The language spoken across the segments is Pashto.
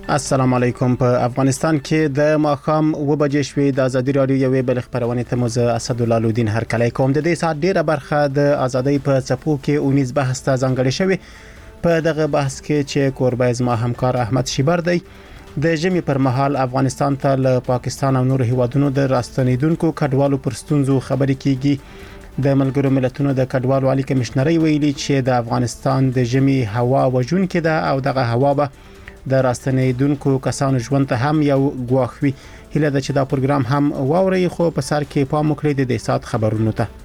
السلام علیکم. په افغانستان کې د ماښام 2 بجې شوې د ازادي رادیو یوې بل خبرونه ته مزه اسد الله لودین هر کله کوم د دې سات ډیره برخه د ازادۍ په چپو کې اونیز بحث ته ځانګړې شوی. په دغه بحث کې چې کوربه زما همکار احمد شیبر دی د ژمي پر مهال افغانستان ته له پاکستان او نور هیوادونو د راستنیدونکو کډوالو پر ستونزو خبرې کیږي. د ملګرو ملتونو د کډوالو عالی کمشنري ویلي چې د افغانستان د ژمي هوا وژونکې ده او دغه هوا به د راستنیدونکو کسانو ژوند ته هم یو ګواښ وي. هله د چې دا پروګرام هم واوري خو په سر کې پام وکړئ د سات خبرونو ته.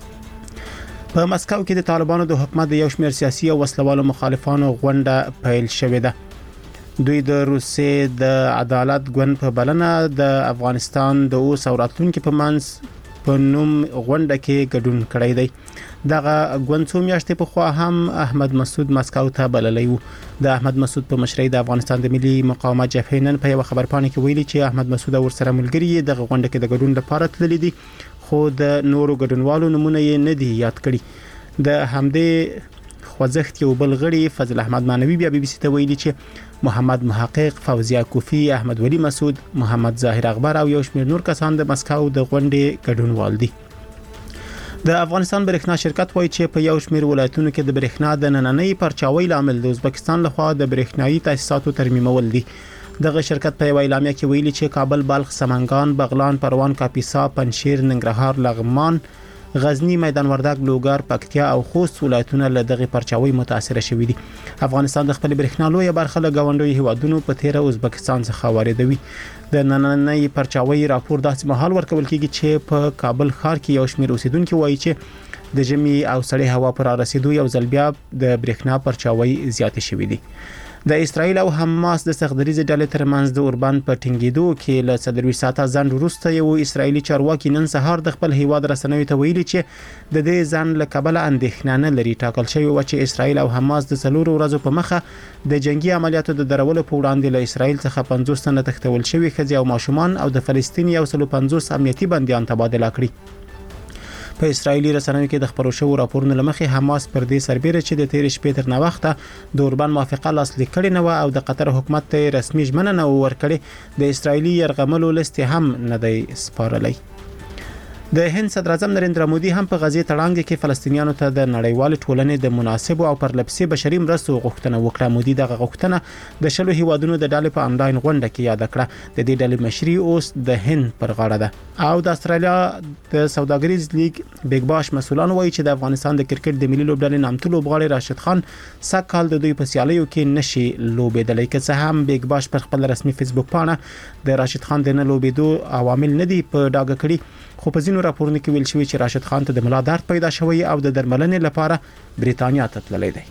په مسکو کې د طالبانو د حکومت د یو شمېر سیاسي او وسلوالو مخالفانو غونډه پیل شوې ده. دوی د روسیې د عدالت ګوند په بلنه د افغانستان د اوس او راتلونکو په منځ په نوم غونډه کې ګډون کړی دی. دغه ګوند څو میاشتې په خوا هم احمد مسعود مسکو ته بللی وو. د احمد مسعود په مشرۍ د افغانستان د ملي مقاومت جبهې نن په یو خبرپاڼه کې ویلي چې احمد مسعود او ورسره ملګري دغه غونډه کې د ګډون لپاره تللي دي خو د نورو ګډونوالو نمونه یې نه دي یاد کړي. د همدې خوځښت یو بل غړي فضل احمد مانوي بیا بي بي سي ته ویلي چې محمد محقق، فوزیه کوفی، احمد ولی مسعود، محمد ظاهر اخبار او یو شمېر نور کسان د مسکو د غونډې ګډونوال دي. د افغانستان برېښنا شرکت وایي چې په یو شمېر ولایتونو کې د برېښنا د نننۍ پرچاوۍ لامل د ازبکستان لخوا د برېښنايي تاسیساتو ترمیمول دي. دغه شرکت په اعلامیه کې ویلي چې کابل، بلخ، سمنګان، بغلان، پروان، کاپیسا، پنجشیر، ننګرهار، لغمان، غزنی، میدان وردګ، لوګر، پکتیا او خوست ولایتونه له دغه پرچاوۍ متاثر شوي دي. افغانستان د خپل برېښنا لویه برخه له ګاونډي هیوادونو په تیره ازبکستان څخه واردوي. د نننۍ پرچاوۍ راپور داسې مهال ورکول کیږي چې په کابل ښار کې یو شمېر اوسیدونکو وایي چې د ژمي او سړې هوا پر رسیدو یو ځل بیا د برېښنا پرچاوۍ زیاتې شوې دي. د اسرایل او حماس د سختدریزې ډلې ترمنځ د اوربند په ټینګېدو کې له 24 ساعته ځنډ وروسته یو اسرایلی چارواکي نن سهار د خپل هیواد رسنیو ته ویلي چې د دې ځنډ له کبله اندېښنه نه لري. ټاکل شوی و چې اسرایل او حماس د 4 ورځو په مخه د جنگي عملیاتو د درولو په وړاندې له اسرایل څخه 50 تنه تښتول شوي ښځې او ماشومان او د فلسطین یو 150 امنیتي بنديان تبادله کړي. په اسرایلی رسنیو کې د خبرو شوو راپورونو لمخې حماس پر دې سربېره چې د تیر شپې تر نوښته د اوربند موافقه لاسلیک کړې نه و او د قطر حکومت ته رسمي ژمنه نه ورکړې د اسرایلی يرغملو لست هم نه دی سپارلی. د هند صدر اعظم نریندرا مودي هم په غزې تړانګ کې فلسطینیانو ته د نړیوال ټولنې د مناسب او پرلپسې بشري مرستو غوښتنه وکړه. مودي دغه غوښتنه د شلو هیوادونو د ډلې په انلاین غونډه کې یاد کړه. د دې ډلې مشري اوس د هند پر غاړه ده او د استرالیا د سوداګریز لیګ بیگ باش مسولان وایي چې د افغانستان د کرکټ د ملي لوبډلې نامتو لوبغاړي راشد خان سکهال د دوی په سیالیو کې نشي لوبېدلی. که څه هم بیگ باش پر خپل رسمي فیسبوک پاڼه د راشد خان د نه لوبېدو عوامل نه دي په ډاګه کړي خو په ځینو راپورونو کې ویل شوی چې راشد خان ته د ملا درد پیدا شوی او د درملنې لپاره بریتانیا ته تللی دی.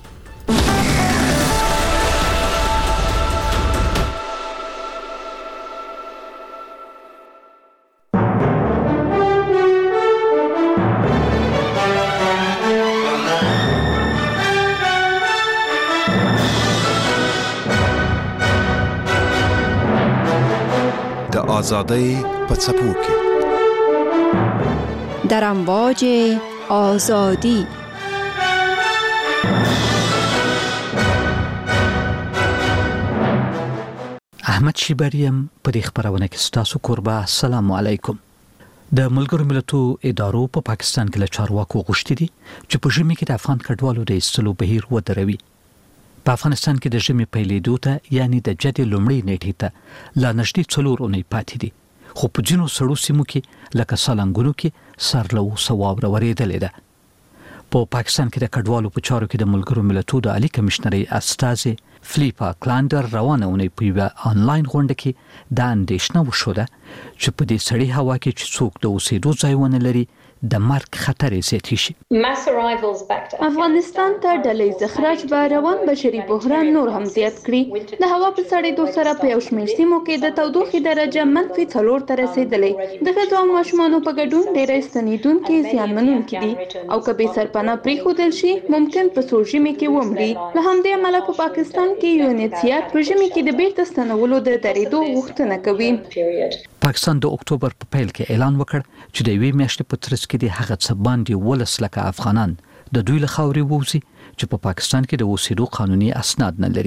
د آزادۍ په څپو کې در امواج آزادی. احمد شیبریم په دې خبرونه کې ستاسو کوربه. السلام علیکم. د ملګرو ملتونو ادارو په پاکستان کې له چارواکو غوښتي دي چې په ژمي کې د افغان کډوالو د ایستلو بهیر ودروي. په افغانستان کې د ژمي پیلېدو ته یعنی د جدي لومړۍ نیټې ته لا نږدې 4 اونۍ پاتې دي خو په ځینو سړو سیمو کې لکه سالنګونو کې سر له اوسه واوره ورېدلې ده. په پاکستان کې د کډوالو په چارو کې د ملګرو ملتونو د عالی کمشنري استازي فلیپا کلاندر روانه ونې په یوه آنلاین غونډه کې د اندېښنه وښوده چې په دې سړې هوا کې چې څوک د اوسېدو ځای ونه لري د مرګ خطر زیاتې شي. افغانستان ته ډلې زخرج به روان بشري بحران نور هم زیات کړي. د هوا په سړېدو سره په یو شمېر سیمو کې د تودوخې درجه -4 ته رسېدلې. د ښځو او ماشومانو په ګډون ډېری ستنېدونکي زیانمنونکي دي او که بې سرپناه پرېښودل شي ممکن په سوړ ژمي کې ومري. له همدې امله په پاکستان کې UNHCR په ژمي کې د بیرته ستنولو د درېدو غوښتنه کوي. پاکستان د اکتوبر په پیل کې اعلان وکړ چې د یوې میاشتې په ترڅ کې د هغه څه باندې 12 لکه افغانان د دوی له خاورې ووځي چې په پاکستان کې د اوسېدو قانوني اسناد نه لري.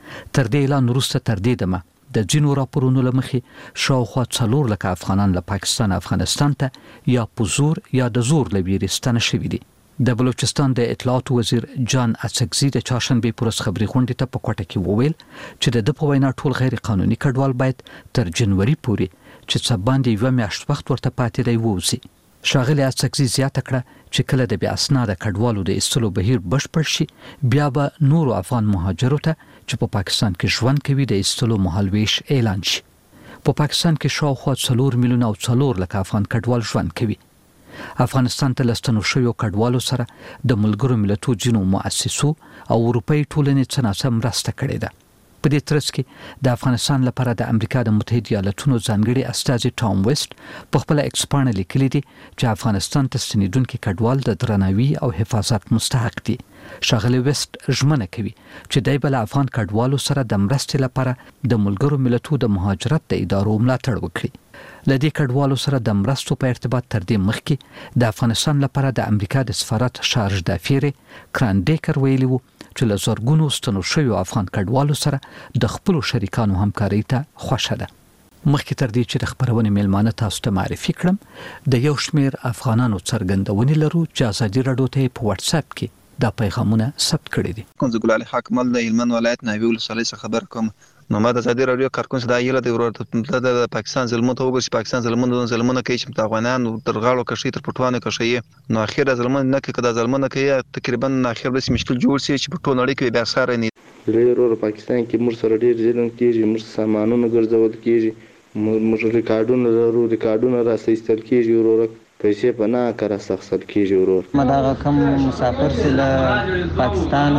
تر دې اعلان وروسته تر دې دمه د جنو راپورونو لمخې شاوخوا 4 لک افغانان له پاکستان افغانستان ته یا په زور یا د زور لویری ستنه شوي دي. د بلوچستان د اطلاعات وزیر جان اڅکزي د چاشنبه پورس خبري غونډې ته په کوټه کې وویل چې د په وینا ټول غیر قانوني کډوال باید تر جنوري پورې چې څه باندې یو میاشت وخت ورته پاتې دی ووزي. شاغلی اڅکزي زیاته کړه چې کله د بیا اسناد کډوالو د استلو بهیر بشپړ شي بیا به نور افغان مهاجرو ته چې په پاکستان کې ژوند کوي د استلو مهالويش اعلان شي. په پاکستان کې شاوخوا 4 میلیون او 4 لک افغان کډوال ژوند کوي. افغانستان ته لستنو شویو کډوالو سره د ملګرو ملتونو جنو مؤسسو او اروپאי ټولنې څخه مرسته کړې ده. په دې ترڅ کې د افغانستان لپاره د امریکا د متحده ایالاتونو ځانګړي استازي ټام ویسټ په خپل ایکسپانه لیکلي دي چې افغانستان ته ستنیدونکو کډوال د درناوي او حفاظت مستحق دي. شاغلی ویسټ ژمنه کوي چې دای بل افغان کډوالو سره د مرستې لپاره د ملګرو ملتونو د مهاجرت د ادارو ملاتړ وکړي. لدې کډوالو سره د مرستو په ارتباط تر دې مخکې د افغانستان لپاره د امریکا د سفارت شارج دافیر کرانډیکر ویلي وو چې له زورګونو ستنو شویو افغان کډوالو سره د خپل شریکانو همکاري ته خوښه ده. مخکې تر دې چې د خبرونې میلمانه تاسو ته معرفي کړم د یو شمیر افغانانو څرګندونې لرو چې ازادي راډیو ته په واتس اپ کې دا پیغامونه ثبت کړي دي. کنز ګلال حکمل د هلمند ولایت ناوی ولسوالۍ څخه خبر کوم. نو ما د ازادي راډیو کارکون دا یله د پاکستان ظلمونه ته وګورئ چې پاکستان ظلمونه کوي چې افغانان تر غاړو کشي تر پټوانه کشي نو اخیره ظلمونه نه کوي کدا ظلمونه کوي تقریبا اخر به مشکل جوړ شي چې په ټول نړۍ کې بیا سره نه لري. پاکستان کې موږ سره ډیر ظلم کیږي، موږ سامانونه ګرځول کیږي، موږ ریکارډونه را سېستل کیږي، ورور پیسې په نه کار سخت کیږي. ورور مداغه کم مسافر سره پاکستان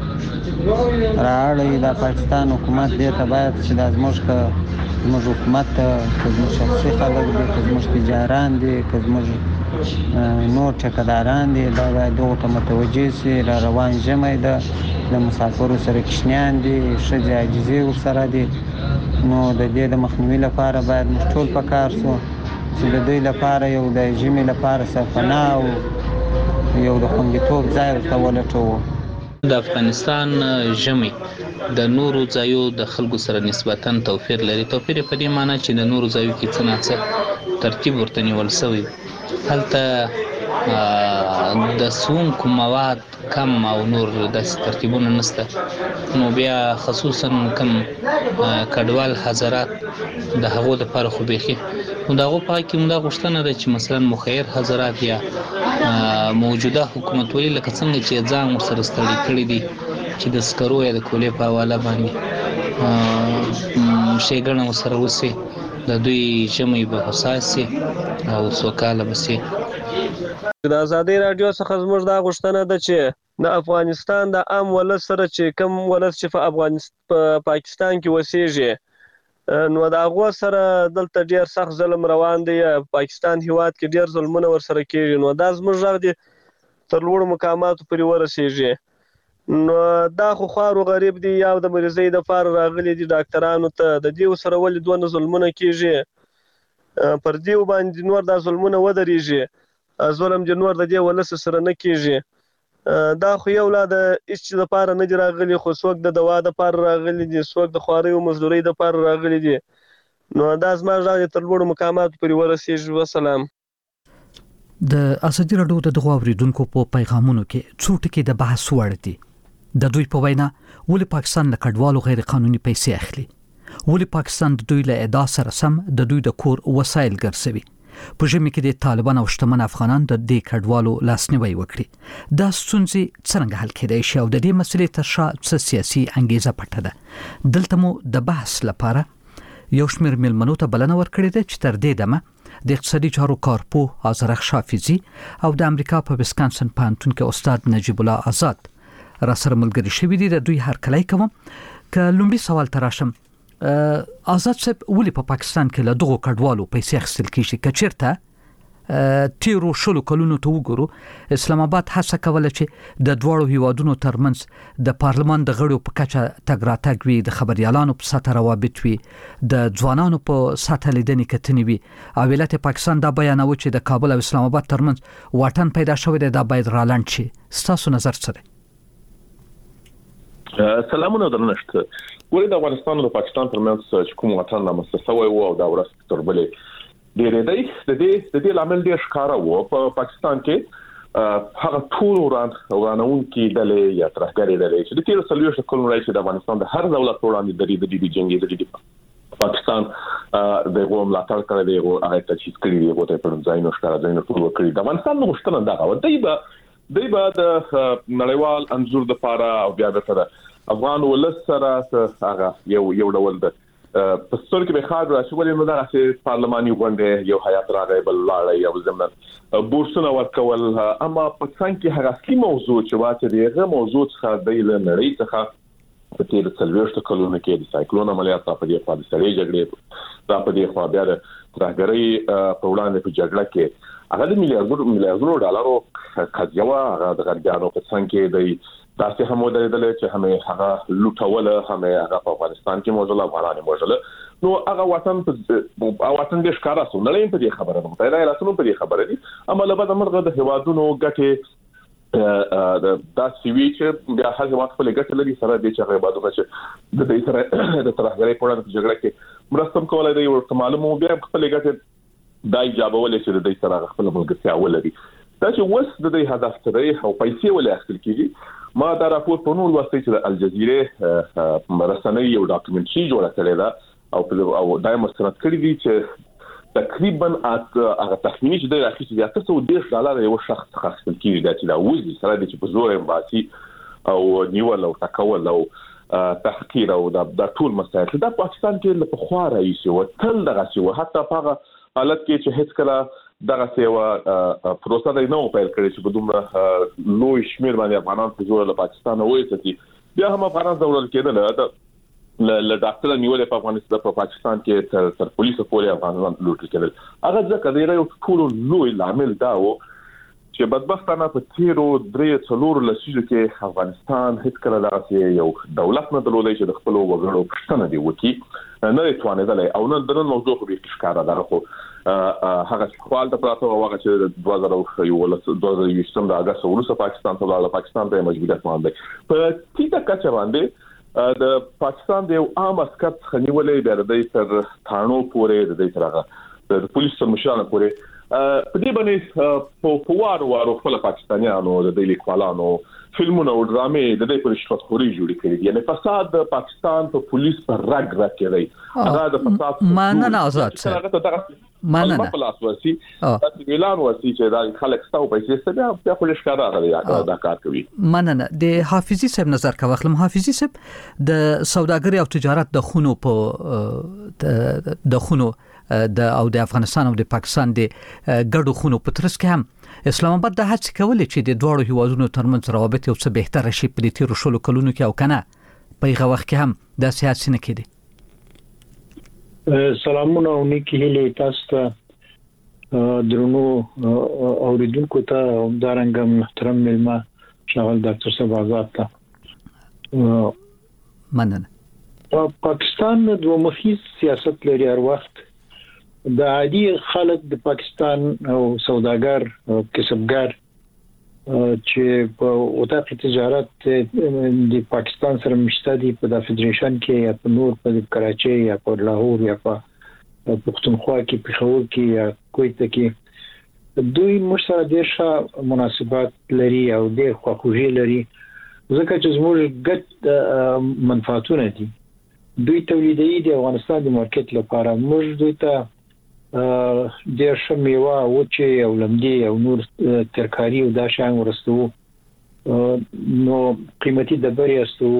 راړی د پاکستان حکومت دې ته باید چې د زموږ حکومت ته زموږ شخصي خلک دي، زموږ تجاران دي، زموږ نور ټکداران دي، دا باید دغه ته متوجه شي. را روان ژمی ده، د مسافرو سره کشنیان دي، ښځې عاجزې ورسره دي. نو د دې د مخنیوي لپاره باید موږ ټول په کار شو چې د دوی لپاره یو د ژمي لپاره سفناه او یو د خوندیتوب ځای ورته ولټوو. د افغانستان ژمي د نورو ځایو د خلکو سره نسبتاً توپیر لري. توپیر په دې معنی چې د نورو ځایو کې څه نه څه ترتیب ورته نیول شوی. هلته د څښونکو مواد کم او نور داسې ترتیبونه نشته. نو بیا خصوصا کم کډوال حضرات د هغو لپاره خو بیخي نو د هغو په حق کې موږ غوښتنه ده چې مثلا مخیر حضرات یا موجوده حکومتولي لکه څنګه چې ځان ورسره ستړي کړي دي چې د سکرو یا د کولې په حواله باندې ښېګڼه ورسره وسي، د دوی ژمی به حساس سي او سوکاله به سي. د ازادي راډیو څخه زموږ دا غوښتنه ده چې د افغانستان د عام ولس سره چې کم ولس چې په پاکستان کې وسیږي نو د هغو سره دلته ډیر سخت ظلم روان دی. پاکستان هیواد کې ډیر ظلمونه ورسره کېږي. نو دا زموږ غږ دی تر لوړو مقاماتو پورې ورسیږي. نو دا خو خوارو غریب دي یا د مریضۍ د پاره راغلي دي ډاکټرانو ته د دې سره ولې دونه ظلمونه کېږي پر دې باندې نور دا ظلمونه ودرېږي. ظلم د نور د دې ولس سره نه کېږي. دا خو یو لا د هیڅ د پاره نه دی راغلي، خو څوک د دوا د پاره راغلي دي، څوک د خوارۍ او مزدورۍ د پاره راغلي دي. نو دا زما غږ تر لوړو مقاماتو پورې ورسیږي. وسلام. د ازادي راډیو د دغو اوریدونکو په پیغامونو کې څو ټکي د بحث وړ دي. د دوی په وینا ولې پاکستان له کډوالو غیر قانوني پیسې اخلي؟ ولې پاکستان د دوی له ادعا سره سم د دوی د کور وسایل ګرځوي؟ په ژمي کې د طالبان او شتمن افغانان د دې کډوالو لاسنیوي وکړي. دا ستونزې څنګه حل کېدای شي او د دې مسلې تر شا څه سیاسي انګیزه پټه ده؟ دلته مو د بحث لپاره یو شمېر میلمنو ته بلنه ورکړې ده چې تر دې دمه د اقتصادي چارو کارپوه آذرخ شافیزي او د امریکا په ویسکانسن پوهنتون کې استاد نجیب الله آزاد را سره ملګري شوي دي. د دوی هرکلی کوم. که لومړي سوال ته راشم، آزاد صاحب ولې په پاکستان کې له دغو کډوالو پیسې اخیستل کېږي؟ که چېرته تیرو شلو کلونو ته وګورو اسلام آباد هڅه کوله چې د دواړو هیوادونو ترمنځ د پارلمان د غړو په کچه تګ راتګ وي، د خبريالانو په سطح روابط وي، د ځوانانو په سطح لیدنې کتنې وي. او ولایت پاکستان دا بیانوي چې د کابل او اسلام آباد ترمنځ واټن پیدا شوی دی، دا باید رالند شي. ستاسو نظر څه دی؟ سلامونه درنښت. ولې د افغانستان او پاکستان ترمنځ چې کوم وطن رامنځته شوی و او دا ورځ تر بلې ډېرې د لامل ډېر ښکاره و په پاکستان کې هغه ټول ورانونکي ډلې یا ترهګرې ډلې چې د تیر سلويش کلونو راځي د افغانستان د هر دولت وړاندې د جنگي د پاکستان د قوم لا تر کړه دی هغه تاسیس کړی دی او ته په ځای نو ښکارا ځای نو ټول کړی د افغانستان نو مشتنه دا و دی به د نړیوال انزور د پاره او بیا د افغان ولس سره هغه یو ډول د پستر کې به خاطر راشي ولې نو دا چې پارلماني غونډه یو حیات راغی بل لاړی او زموږ بورسونه ورکول اما پاکستان کې هغه اصلي موضوع چې واته دیغه موضوع څخه د نړۍ څخه په تیر څلويشت کلونو کې د سایکلون عملیات په دې په سړې جګړې په دې خوا بیا د ترهګرۍ په وړاندې په جګړه کې هغه د میلیارډونو ډالرو قضیه هغه د غربیانو په څنګه کې د تاسو هم ودرېدل چې هغه لوټول هغه په افغانستان کې موجوده افغانان موجوده نو هغه وطن د ښکارا سو نه په دې خبره ده پیدا راسنو په دې خبره دي اما له بعد مرغه د هوادونو ګټه د داسې وی چې بیا هغه وخت په لګټ لري سره د چې غیبادونه چې د دې سره د ترهګرۍ په وړاندې جګړه کې مرستم کولای دی ورته معلومه بیا په لګټ دای جوابولې چې د دې سره خپل ملګرتیا ولري دا چې وس د دې هدف سره او پیسې ولې اخلي کیږي ما دا راپور په نور واسطه چې د الجزیره مرسنۍ یو ډاکومنټري جوړه کړې ده او دای مستند کړی دي چې تقریبا هغه تخمینی چې د اخیستي $110 یو شخص خاصل کیږي دا چې دا وزي سره د چې په زور امباسي او نیول او تکول او تحقیر او دا ټول مسایل دا پاکستان کې په خوا راځي او تل دغه سی او حتی هغه حالت کې چې هیڅ کله دغه سیوا پروسه د نو پیل کړی چې په دومره لوی شمیر باندې افغانان په زور له پاکستان وایي بیا هم افغانان ضرورت کېدل له ډاکټر نیولې په افغانستان په پاکستان کې تر پولیسو پورې افغانان لوټ کېدل هغه ځکه دی یو ټول لوی لامل دا و چې بدبختانه په تیرو 3-4 لسیزو کې افغانستان هیڅ کله دغه یو دولت نه درلودای چې د خپل وګړو پښتنه دی وکی نه توانېدل او نن د موضوع په کې ښکارا ده خو هغه خپل د پراته هغه چې 2020 د اگست وروسته پاکستان ته لاړ پاکستان ته مجبوریت باندې په ټیټه کچه باندې د پاکستان د عام عسكر خنیولې بیا د تر ثانو پورې د ترغه د پولیس مشرانو پورې په دې باندې په وارو خپل پاکستانیانو د لیکوالانو فلمونو او ډرامې د دې پر رشوت خوري جوړې کړې یعنی فساد د پاکستان په پولیس پر راګ راکړي هغه د فساد مننه آزاد سره مننه په لاس ورسي تاسو اعلان ورسي چې دا خلک ستاسو پیسې ستاسو بیا په لښکاره راغلي دا کار کوي مننه د حافظي صاحب نظر کا واخلم حافظي صاحب د سوداګري او تجارت د خونو په د خونو د افغانستان او د پاکستان د ګډو خونو په ترڅ کې هم اسلام آباد د هڅې کولې چې د دوه هیوادونو ترمنځ روابط یو څه بهتر شي په تیرو شلو کلونو کې او کنه په هغه وخت کې هم د سیاست نه کېدی سلامونه او نیکی هیله تاسو ته درنو اوریدونکو ته همدارنګه محترم ملما شغل ډاکټر صاحب آزاد ته مننه پاکستان د دوه مخي سیاست لري هر وخت د عادي خلک د پاکستان او سوداګر او کسبګر چې په وټه تجارت د پاکستان سره مشته دي په فدریشن کې یا په نور په کراچي یا په لاهور یا په پښتونخوا کې پېښور کې یا کویت کې دوی مشره ډېر مناسبات لري او ډېر خواخوږي لري ځکه چې زموږ ګډ منفعتونه دي دوی تولیدي د افغانستان د مارکیټ لپاره موږ دوی ته ډېر شمیوه او چې او لمدي او نور ترکاری او دا شان ورستو نو قیمتي د بری استو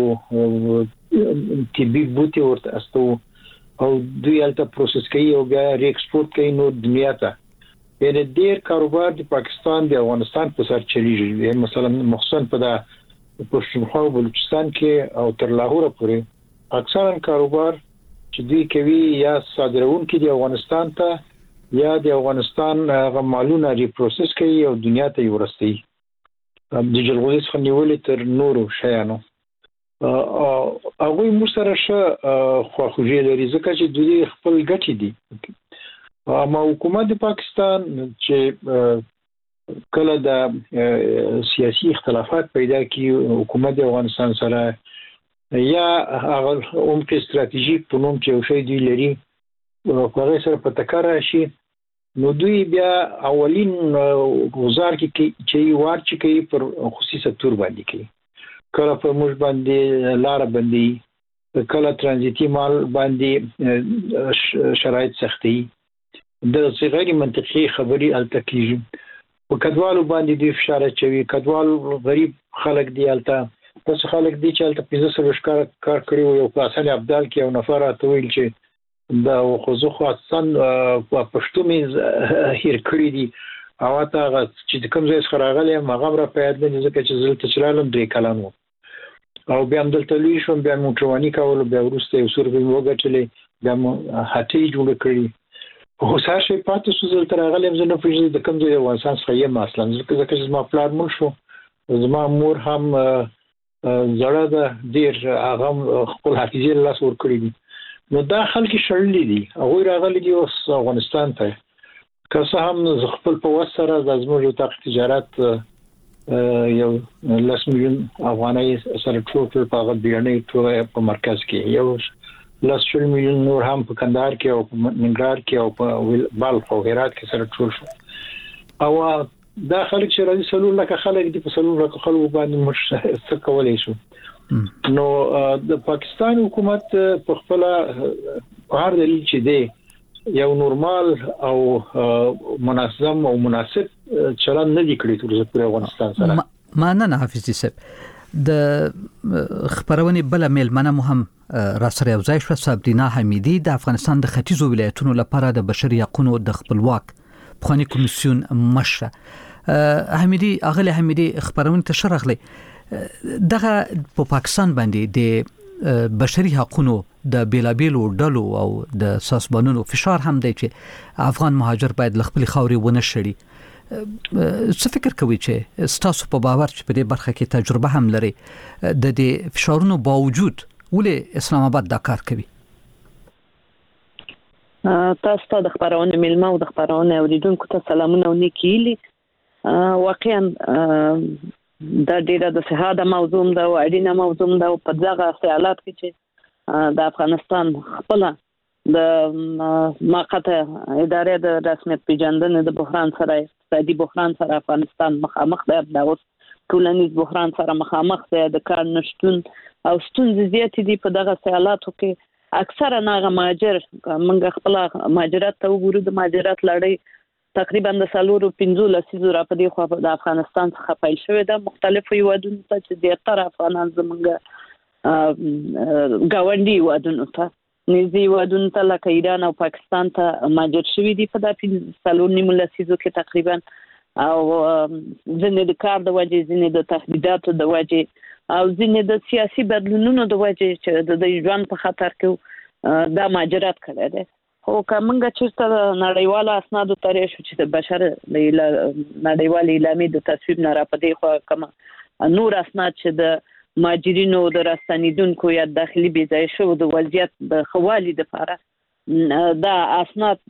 طبي بوتي ورته استو او دوی الته پروسس کوي او بیا ری ایکسپورت کوي نو دنیا ته یعنی ډېر کاروبار د پاکستان د افغانستان په سر چلیږي مثلا مخصوصا په پښتونخوا او بلوچستان کې او تر لاهور پورې اکثرا کاروبار چې دوی کوي یا صادرون کې د افغانستان ته یا د افغانستان غمالونه ریپروسس کوي او دنیا ته ورسوي د جلغوزي څخه نیولې تر نورو شیانو هغه موږ سره خواخوږي لري ځکه چې دوی خپل ګټې دي اما حکومت د پاکستان چې کله د سیاسي اختلافات پیدا کی حکومت د افغانستان سره یا هغه عمق استراتیژیک په نوم چې یو شی دوی لري هغه سره په ټکر راشي نو دوی بیا اولین گزار کې چې وارچ کوي پر خصوصي سکتور باندې کوي کله په موږ باندې لار باندې کله ترانزیتي مال باندې شرایط سختي د غیر منطقي خبري التکیږي په کډوالو باندې د فشار چوي کډوال غریب خلک دی الته پس خلک دی چې الته 15 کار کړی یو پاسل ابدال کې یو نفر اتویل چې دا خو خو اصلا په پښتو مې هیر کړی دي او تا چې کوم ځای څخه راغلی هغه را پیاد نه ځکه چې زلته چلالم 3 کلن او بیا هم دلته لوی شوم بیا موټرواني کول بیا ورسته یو سور به وګټلې بیا هټي جوړ کړی خو ساشه پاتې سو زلته راغلی زه نه پېژنم د کوم ځای وانسان څخه یم اصلا ځکه چې ما پلان مړ شو زما مور هم زړه د ډیر هغه خپل حافظې لاس ور کړی دي نو دا خلک شړلې دي هغه راغلي دي اوس افغانستان ته که څه هم خپل په وسره د زموږ د تجارت یو 10 میلیون افغانۍ سره ټول په غوډیانه ټول په مرکز کې یو 10 میلیون نور هم په کندهار کې او په ننګرهار کې او په بلخ او هرات کې سره ټول شو او دا خلک چې راځي سلول لکه خلک دي په سلول لکه خلک باندې مش څه کولای شو نو د پاکستان حکومت په خپل هر دلیل چې دی یو نورمال او منظم او مناسب چلن نه دی کړی تر څو افغانستان سره مننه حافظ صاحب د خبرونه بل میلمنه مهم را سره یو ځای شو صابرینا حمیدی د افغانستان د ختیځو ولایتونو لپاره د بشري حقوقو د خپلواک پخوانی کمیسیون مشره حمیدی اغلی حمیدی خبرونه ته شرغلی دغه په پاکستان باندې د بشري حقوقو د بیلابیلو ډلو او د ساسبانونو فشار هم دی چې افغان مهاجر باید خپل خاوري ونه شړي څه فکر کوي چې ستاسو په باور چې په دې برخه کې تجربه هم لري د دې فشارونو باوجود ولې اسلام آباد دا کار کوي تاسو د خبرونه ملما او د خبرونه اوریدونکو ته سلامونه او نیکیلی واقعا دا ډیره د صحه موضوع ده او اړینه موضوع ده په دغه حالات کې چې د افغانستان خپل د موقته ادارې د رسمیت پیژندنې د بحران سره اقتصادي بحران سره افغانستان مخامخ دی د ټولنیز بحران سره مخامخ دی د کار نشټون او ستونزې زیاتې دي په دغه حالاتو کې اکثره ناغه مهاجر منګ خپل مهاجرت ته وګورو د مهاجرت لړۍ تقریبا د 15 لسیزو را په دی خو د افغانستان څخه پیل شوې ده مختلفو یوادونو ته چې د تر افغانان زمونږ گاونډي یوادونو ته نږدې یوادونو ته لکه ایران او پاکستان ته مهاجر شوي دي په د 15 لسیزو کې تقریبا او ځینې د کار د وجې ځینې د تهدیداتو د وجې او ځینې د سیاسي بدلونونو د وجې چې د ژوند په خطر کې دا مهاجرت کړی دی خو کومه چیرته نړیواله اسناد ترې شو چې د بشر نړیوال اعلامیې د تصویب نه را پدې خو کوم نور اسناد چې د مهاجرینو د راستنیدونکو یا داخلي بيځای شو د وضعیت د خوالي د لپاره دا اسناد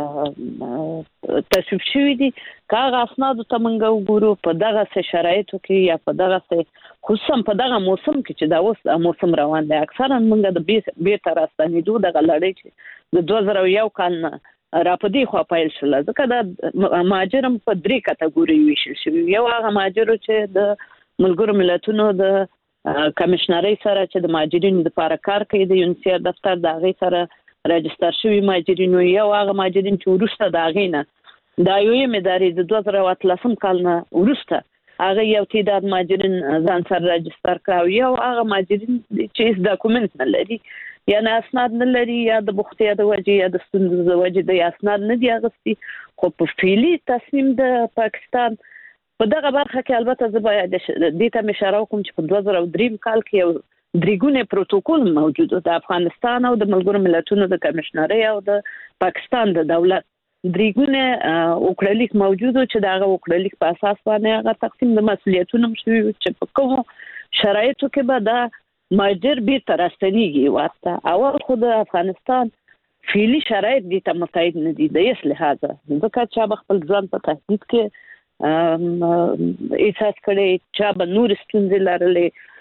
تصویب شوی دي کاغه اسناد ته منګو ګورو په دغه شرایطو کې یا په دغه خصوصا په دغه موسم کې چې دا اوس موسم روان دی اکثرا منګه د بیرته راستنیدو د غلړې چې د 2001 کال را پدې خو پایل شول ځکه دا مهاجرم په 3 کټګوري ویشل شوی یو هغه مهاجر چې د ملګرو ملتونو د کمشنري سره چې د مهاجرینو لپاره کار کوي د یونسیر دفتر د هغه سره راجستر شوی مهاجرینو یو هغه مهاجرین چې ورسته د هغه نه دا یو مداري د 2013 کال نه ورسته هغه یو تعداد مهاجرین ځان سره راجستر کړو یو هغه مهاجرین چې هیڅ ډاکومنت نه لري یا نه اسناد نه لري یا د بوختیا د وجې یا د ستونزو د وجې د اسناد نه دی اغستي خو په فعلی تصمیم د پاکستان په دغه برخه کې البته زه باید د ته اشاره وکم چې په 2003 کال کې یو دریګونه پروتوکول موجود د افغانستان او د ملګرو ملتونو د کمشنري او د پاکستان د دولت دریګونه وکړلیک موجود چې دغه وکړلیک په اساس باندې هغه تقسیم د مسولیتونو شوی چې په کوم شرایطو کې به دا مهاجر به ترستنیږي واسطه اول خود افغانستان فعلی شرایط دي ته متعهد نه دي د اصل هغه ځکه چې خپل ځان په تهدید کې احساس کړي چې به نور ستونزې لرلې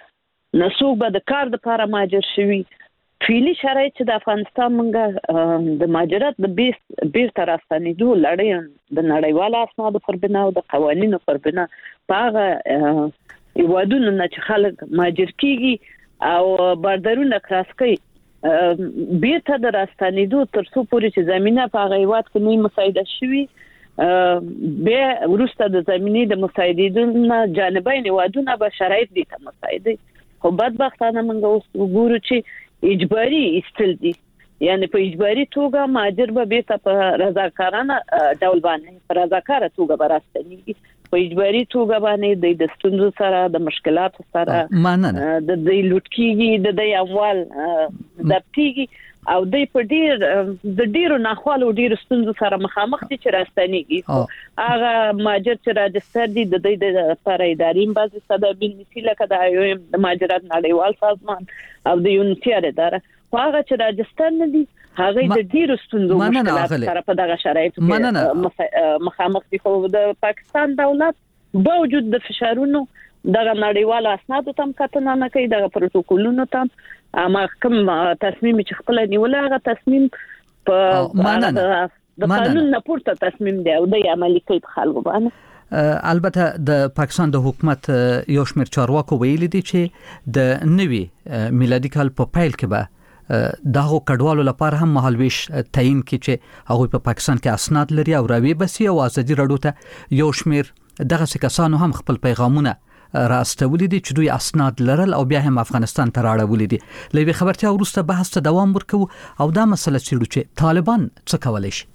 نسوک به د کار لپاره مهاجر شوي فعلي شرایط چې د افغانستان منګه د مهاجرت د بیرته راستنېدو لړۍ د نړیوالو اسنادو پر بنا او د قوانینو پر بنا په هغه هیوادونو نه چې خلک مهاجر کیږي او باردرونه کراس کوي بیرته د راستنېدو تر څو پورې چې زمينه په هغه هیواد کې نه مساعده شوي بیا وروسته د زمينې د مساعدېدو جانبین هیوادونه به شرایط دي ته مساعده خو بدبختانه موږ اوس وګورو چې اجباري استل دي یعنی په اجباري توګه مهاجر به بیرته په رضاکارانه ډول باندې په رضاکاره توګه به راستنېږي په اجباري توګه باندې د ستونزو سره د مشکلاتو سره د لوټ کیږي د اموال ضبطيږي او د ډیرو ناخوالو ډیرو ستونزو سره مخامخ دي چې راستنېږي هغه مهاجر چې راجستر دي د لپاره اداري بعضي تدابیر نیسي لکه د IOM د مهاجرت نړیوال سازمان او د UNHCR اداره هغه چې راجستر نه دي هغه د ډیرو ستونزو مشکلات سره په دغه شرایطو کې مخامخ دي خو د پاکستان دولت باوجود د فشارونو دغه نړیوال اسناد تم کتنه نه کوي دغه پروتوکولونو تم اما کوم تصمیم چې خپل نیول هغه تصمیم په د قانون نه پورته تصمیم دی او د عملي کوي په خلکو باندې البته د پاکستان د حکومت یو شمېر چارواکو ویلي دي چې د نوي میلادي کال په پیل کې به دغه کډوالو لپاره هم مهالويش تعیین کړي چې هغه په پاکستان کې اسناد لري او راوي بسي او ازادي رادیو ته یو شمېر دغه کسانو هم خپل پیغامونه راستولې دي چې دوی اسناد لرل او بیا هم افغانستان ته راړولې دي لوي خبرتیا ورسته بحث ته دوام ورکو او دا مسله چې طالبان څه کولای شي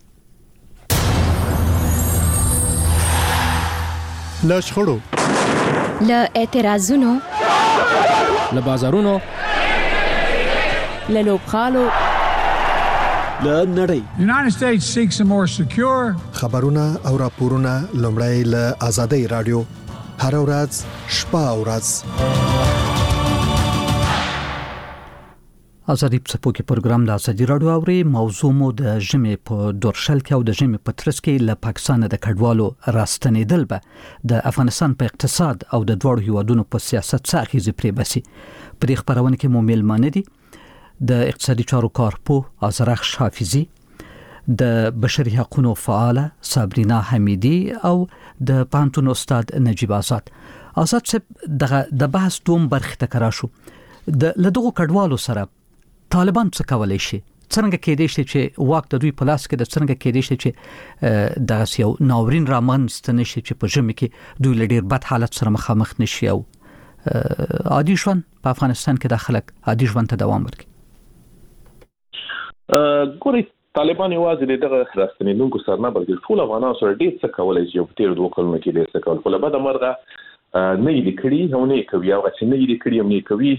له شخړو له اعتراضونو له بازارونو له لوبغالو له نړۍ United States seeks a more secure خبرونه او راپورونه لومړی له آزادۍ رادیو هر ورځ شپه او ورځ ازادي په پروګرام د ازادي رادیو اوري موضوع مو د ژمې په دورشل کې او د ژمې په ترڅ کې له پاکستان د کډوالو راستنېدل به د افغانستان په اقتصاد او د دوړو هیوادونو په سیاست څخه اغیزه پرې بسي په دې خبرونه کې مو میلمانه دي د اقتصادي چارو کارپو آزرخ حافظي د بشري حقوقو فعاله صابرینا حمیدی او د پانتون استاد نجیب آزاد د بحث دوم برخه تکرار شو د لدغه کډوالو سره طالبان څه کولای شي څنګه کېدای شي چې واک د دوی په لاس کې د څنګه کېدای شي چې د یو ناورین رامنځته نشي چې په ژمي کې دوی لډیر بد حالت سره مخامخ نشي او عادي ژوند په افغانستان کې د خلک عادي ژوند ته دوام ورکړي ګوري طالبان یوازې دغه راستنیدونکو سره نه بلکې ټول افغانان سره ډېر څه کولای شي په تیر 2 کلونو کې ډېر څه کول خو له بده مرغه نه یې کړی او نه کوي او چې نه یې کړی هم نه کوي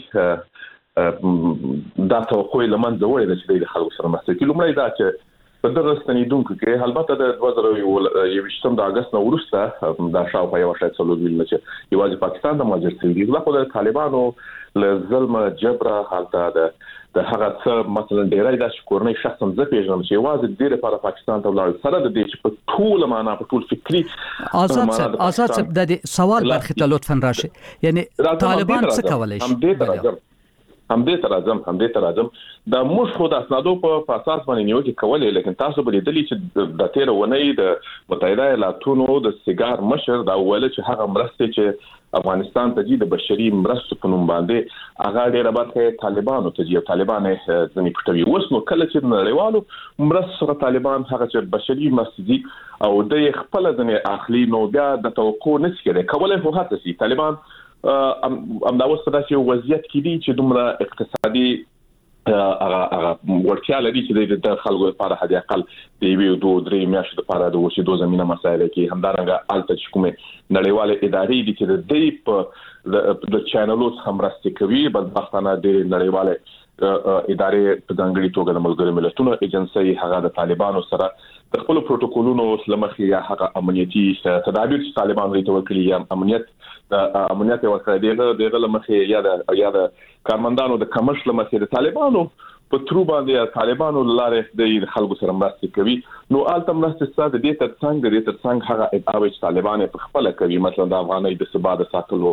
دا توقع لمنځه وړي چې د خلکو سره مسته کې لومړی دا چې په دغه راستنیدونکو کې البته د 2021 د اگست نو وروسته دا شاوخوا یو شاید څلور ویل چې یوازې پاکستان د مهاجر سوي دا خو د طالبانو له ظلم جبر حالت د هغه څه مثلا ډیرای د شکورنۍ شخصا زه پیژنم چې یوازې د لپاره پاکستان ته ولاړ سره د دې چې په ټول معنا په ټول فکری آزاد د سوال برخه ته لطفا راشه یعنی طالبان څه کولای شي هم دې ترازم د موږ خو د اسنادو په اساس باندې نیوکه کولای لیکن تاسو به لیدلی چې د 13 ونې د متحده ایالاتونو د سیګار مشر دا ویل چې هغه مرسته چې افغانستان ته د بشري مرستو په نوم باندې هغه ډیره برخه طالبانو ته طالبان ځنی پټوي اوس نو کله چې نړیوالو مرستو طالبان هغه چې بشري مرستې او د خپل ځنی اخلي نو بیا د توقع نشي کولای خو هڅه سي طالبان ام دا اوس په داسې وضعیت کې دي چې دومره اقتصادي هغه ورتیا لري چې د خلکو لپاره هدي اقل د 2-3 میاشتو لپاره د اوسېدو زمينه مسایل کې همدارنګه الته کومه نړیواله ادارې دي چې د دې په د چینلونو هم راستي کوي بدبختانه د نړیواله ادارې په ځانګړي توګه د ملګرو ملتونو ایجنسی هغه د طالبانو سره د خپل پروتوکولونو لمخې یا هغه امنیتي تدابیر چې طالبان لري توکلي یا امنیت ورکړي دغه لمخې یا د کارمندانو د کمرشل لمخې د طالبانو په ترو باندې طالبانو لاره د خلکو سره مرسته کوي نو الته مرسته ستاسو د دې ترڅنګ هغه ادعاوې چې طالبان په خپل کوي مثلا د افغاني د ثبات ساتلو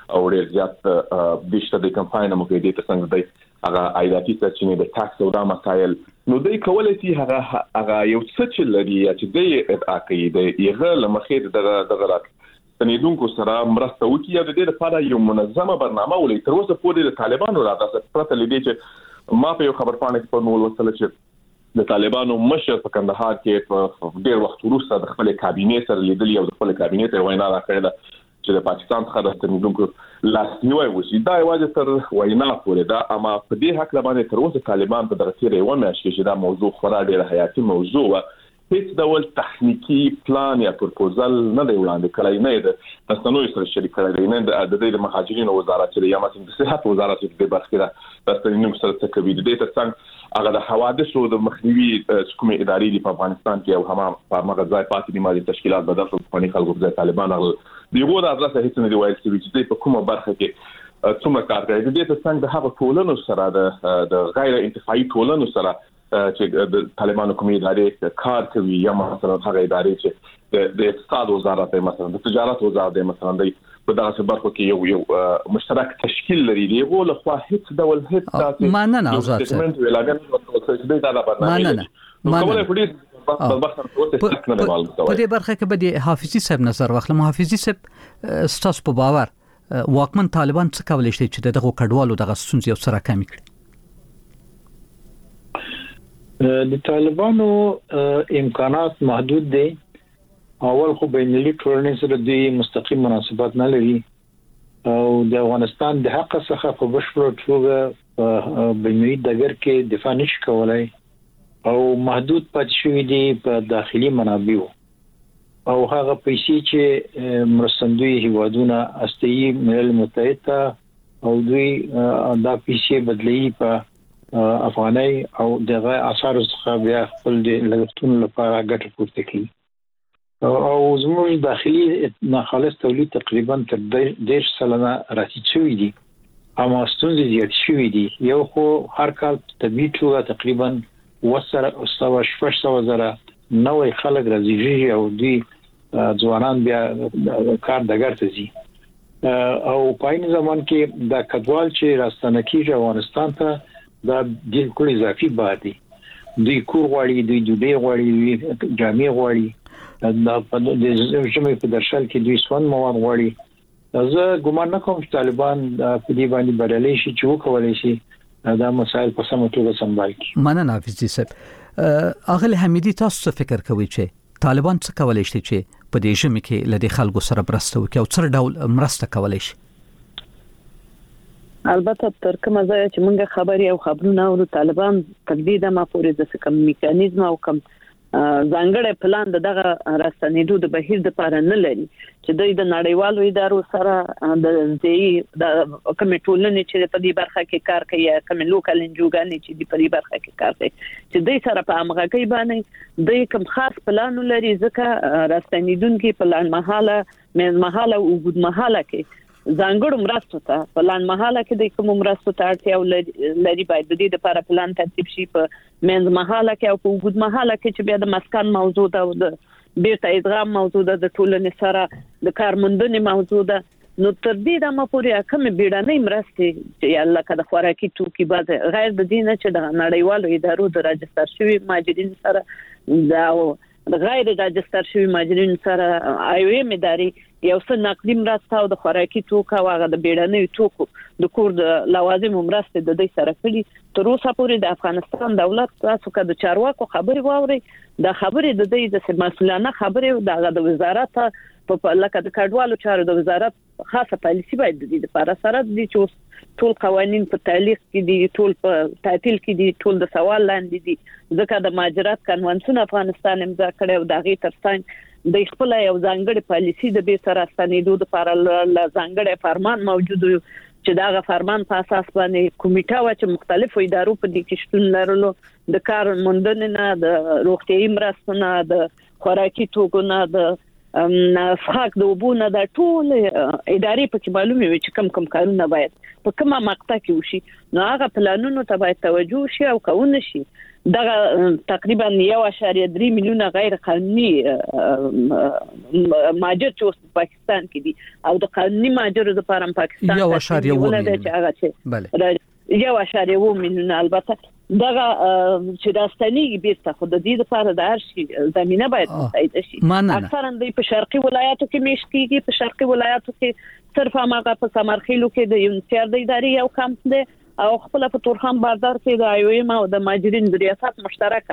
او ډیر زیات دشته د کمپاین مو کې د څنګه دی هغه عایداتي سرچینې د ټاکس او د مسایل نو دوی کولای شي هغه یو څه چې لري چې د ادعا کوي د یغه لمخې دغه رات تنیدونکو سره مرسته وکړي د دې لپاره یو منظمه برنامه ولې تر اوسه پورې د طالبانو راځي پرته لدې چې ما په یو خبر پاڼه کې په نور وصله چې د طالبانو مشر په کندهار کې په ډیر وخت وروسته د خپل کابینې سره لیدلی او د خپل کابینې ته وینا راکړه چې د پاکستان څخه د تنیدونکو لاسنیوي وشي دا یوازې تر وینا پورې دا اما په دې حق باندې تر اوسه طالبان په دغه تیرې و میاشتې چې دا موضوع خورا ډیره حیاتي موضوع و هیڅ ډول تخنیکی پلان یا پروپوزل نه دی وړاندې کړی نه دی تاسو سره شریک کړی نه د دې مهاجرینو وزارت چې یا مثلا د صحت وزارت د برخه تاسو نن سره څه کوي د دې ترڅنګ هغه د حوادثو د مخنیوي کومې ادارې د افغانستان کې او هم په مغزای پاتې دي مالي تشکیلات بدل په فني خلکو د طالبان دیغه د ادرسه هیڅ نه دی وایي چې په کومه برخه کې څومره کار کوي د دې ترڅنګ د هغه ټولنو سره د غیر انتفاعي ټولنو سره چې د طالبانو کومې ادارې کار کوي یا مثلا هغه ادارې چې د اقتصاد وزارت مثلا د تجارت وزارت مثلا د په دغه برخو کې یو مشترک تشکیل لري دی ول خو هیڅ ډول هیڅ مننه آزاد په دې برخه کې به د حافظي صاحب نظر واخلم. حافظي صاحب ستاسو په باور واکمن طالبان څه کولای شي چې دغه کډوالو دغه ستونزې او سره کم کړي؟ د طالبانو امکانات محدود دي. اول خو بینالمللي ټولنې سره د مستقیم مناسبات نه لري او د افغانستان د حق څخه په بشپړ توګه بینالمللي دګر کې دفاع نشي کولای او محدود پاتې شوی دي په داخلي منابعو او هغه پیسې چې مرستندوی هیوادونه استایي ملل متحد او دوی دا پیسې بدلی په افغاني او دغه اثر څخه بیا خپل د لګښتونو لپاره ګټه پورته کوي او زموږ داخلي ناخالص تولید تقریبا تر 10% راټیټ شوی دی اما ستونزې زیات شوی دي. یو خو هر کال طبيعي توګه تقریبا 700 زره نوې خلک راځي او دوی ځوانان بیا کار دګر ته ځي او په این زمان کې دا کډوال چې راستنه کیږي افغانستان ته دا د کلی اضافي بادي دوی کور غواړي دوی ډوډۍ غواړي جامې غواړي دا په دې ژمه په درشل کې دوی سون مواد غواړي. زه ګومان نه کوم چې طالبان په دې باندې بریالي شي چې وکولای شي دا مسایل په سمه توګه سمبال کړي. مننه حافظي صاحب. اغلی حمیدي تاسو فکر کوي چې طالبان څه کولای شي چې په دې ژمه کې لدې خلکو سره مرسته وکړي او څه ډول مرسته کولای شي؟ البته تر کومه ځای چې موږ خبري او خبرونه او طالبان تجدید ما پورې د کوم میکانیزم او کوم ځانګړی پلان دغه راستنېدو د بهیر د لپاره نه لري چې د نړیوالو ادارو سره د کوم ټولنې چې په دې برخه کې کار کوي کوم لوکل انجوګانې چې په دې برخه کې کار کوي چې دوی سره په همغږي باندې د کوم خاص پلان لري ځکه راستنېدونکو پلان مهاله من مهاله او وګد مهاله کې ځانګړو مرستو ته پلان مهاله کې د کوم مرستو ته اړتیا لري باید د دې لپاره پلان ترتیب شي په منځ مهاله کې او په وګد مهاله کې چې بیا د مسکن موضوع ده او د بیرته ادغام موضوع ده د ټولنې سره د کارمندنې موضوع ده نو تر دې د ما پورې کوم بیړنۍ مرستې چې الله کده خوراکي توکي بعد غیر د دینه چې د نړیوالو ادارو د راجستر شوی ماجرین سره د غیر راجستر شوی ماجرین سره IOM ادارې یو څه نقدي مرسته او د خوراکي توکو او هغه د بیړنۍ توکو د کور د لوازم مرسته د دې سره کړي تر اوسه پورې د افغانستان دولت تاسو که د چارواکو خبري واوري د خبري د دې د مسؤلانه خبري د وزارت په لکه د کډوالو چارو د وزارت خاصه پالیسي باید د دې لپاره سره د چې ټول قوانين په تعلیق کې دي ټول په تعطیل کې دي ټول د سوال لاندې دي ځکه د مهاجرت کنوانسیون افغانستان امضا کړی او د هغې ترڅنګ د خپل یو ځانګړي پالیسي د به سره ستنېدو لپاره ځانګړي فرمان موجود چې دا فرمان په اساس باندې کمیټه و چې مختلفو ادارو په دې کې شتون لرلو د کار موندنې نه د روغتيایي مرستو نه د خوراکي توکو نه د څښاک د اوبو نه د ټول ادارې پکې معلومه وي چې کم کارونه باید په کومه مقطع کې وشي نو هغه پلانونو ته باید توجه شي او کوونه شي دغه تقریبا 1.3 میلیونه غیر قانوني ماجر چې په پاکستان کې دي او د قانوني ماجرو لپاره پاکستان 1.1 میلیونه 1.1 میلیونه البته دغه چې راستنیږي بیرته خو د دې لپاره د هر شي زمينه باید مساعده شي اکثرا د شرقي ولایاتو کې مشت کیږي په شرقي ولایاتو کې صرف هغه په سمرخیلو کې د یونسیار د ادارې یو کمپ دی او خپل په تورخم بازار کې د IOM او د ماجرین د ریاست مشترکه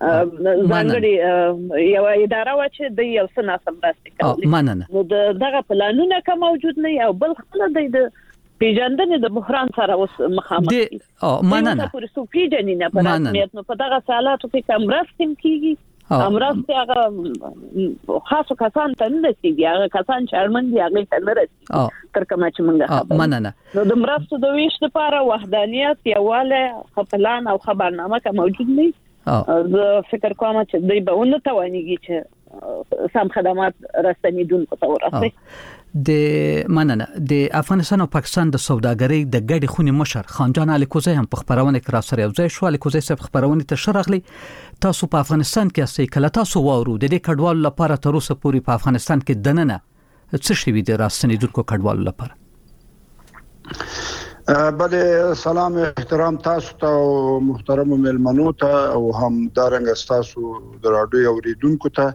ځانګړي یو اداره و چې د یو څه ناسم راستي کوي نو دغه پلانونه کوم موجود نه او بل خپل د پیژندنې د بحران سره اوس مخامخ دي مننه پر سو پیژنې نه په رسمیت نو په دغه سالاتو کې کوم راستم کیږي امرسته هغه خاصو کسان ته نه رسیږي هغه کسان چې اړمن دي هغه ته نه رسیږي تر کومه چې موږ مننه نو د مرستو د ویش لپاره وحدانیت یواله خپلان او خبرنامه کوم موجود نه زه فکر کوم چې دوی به ونه توانيږي چې سم خدمات رسنیدونکو ته ورسوي د مننه د افغانستان او پاکستان د سوداګرۍ د ګډي خونی مشر خانجان علي کوزی هم په خبرونه کې را سره یو ځای شو. علي کوزی صاحب خبرونه ته شرغلي تاسو په افغانستان کې اسې کله تاسو وورو د دې کډوالو لپاره تر اوسه پورې په افغانستان کې دننه څه شي وي د راستنیدونکو کډوالو لپاره؟ بله سلام احترام تاسو ته محترم ملمنو ته او هم دارنګ تاسو د رادیو اوریدونکو ته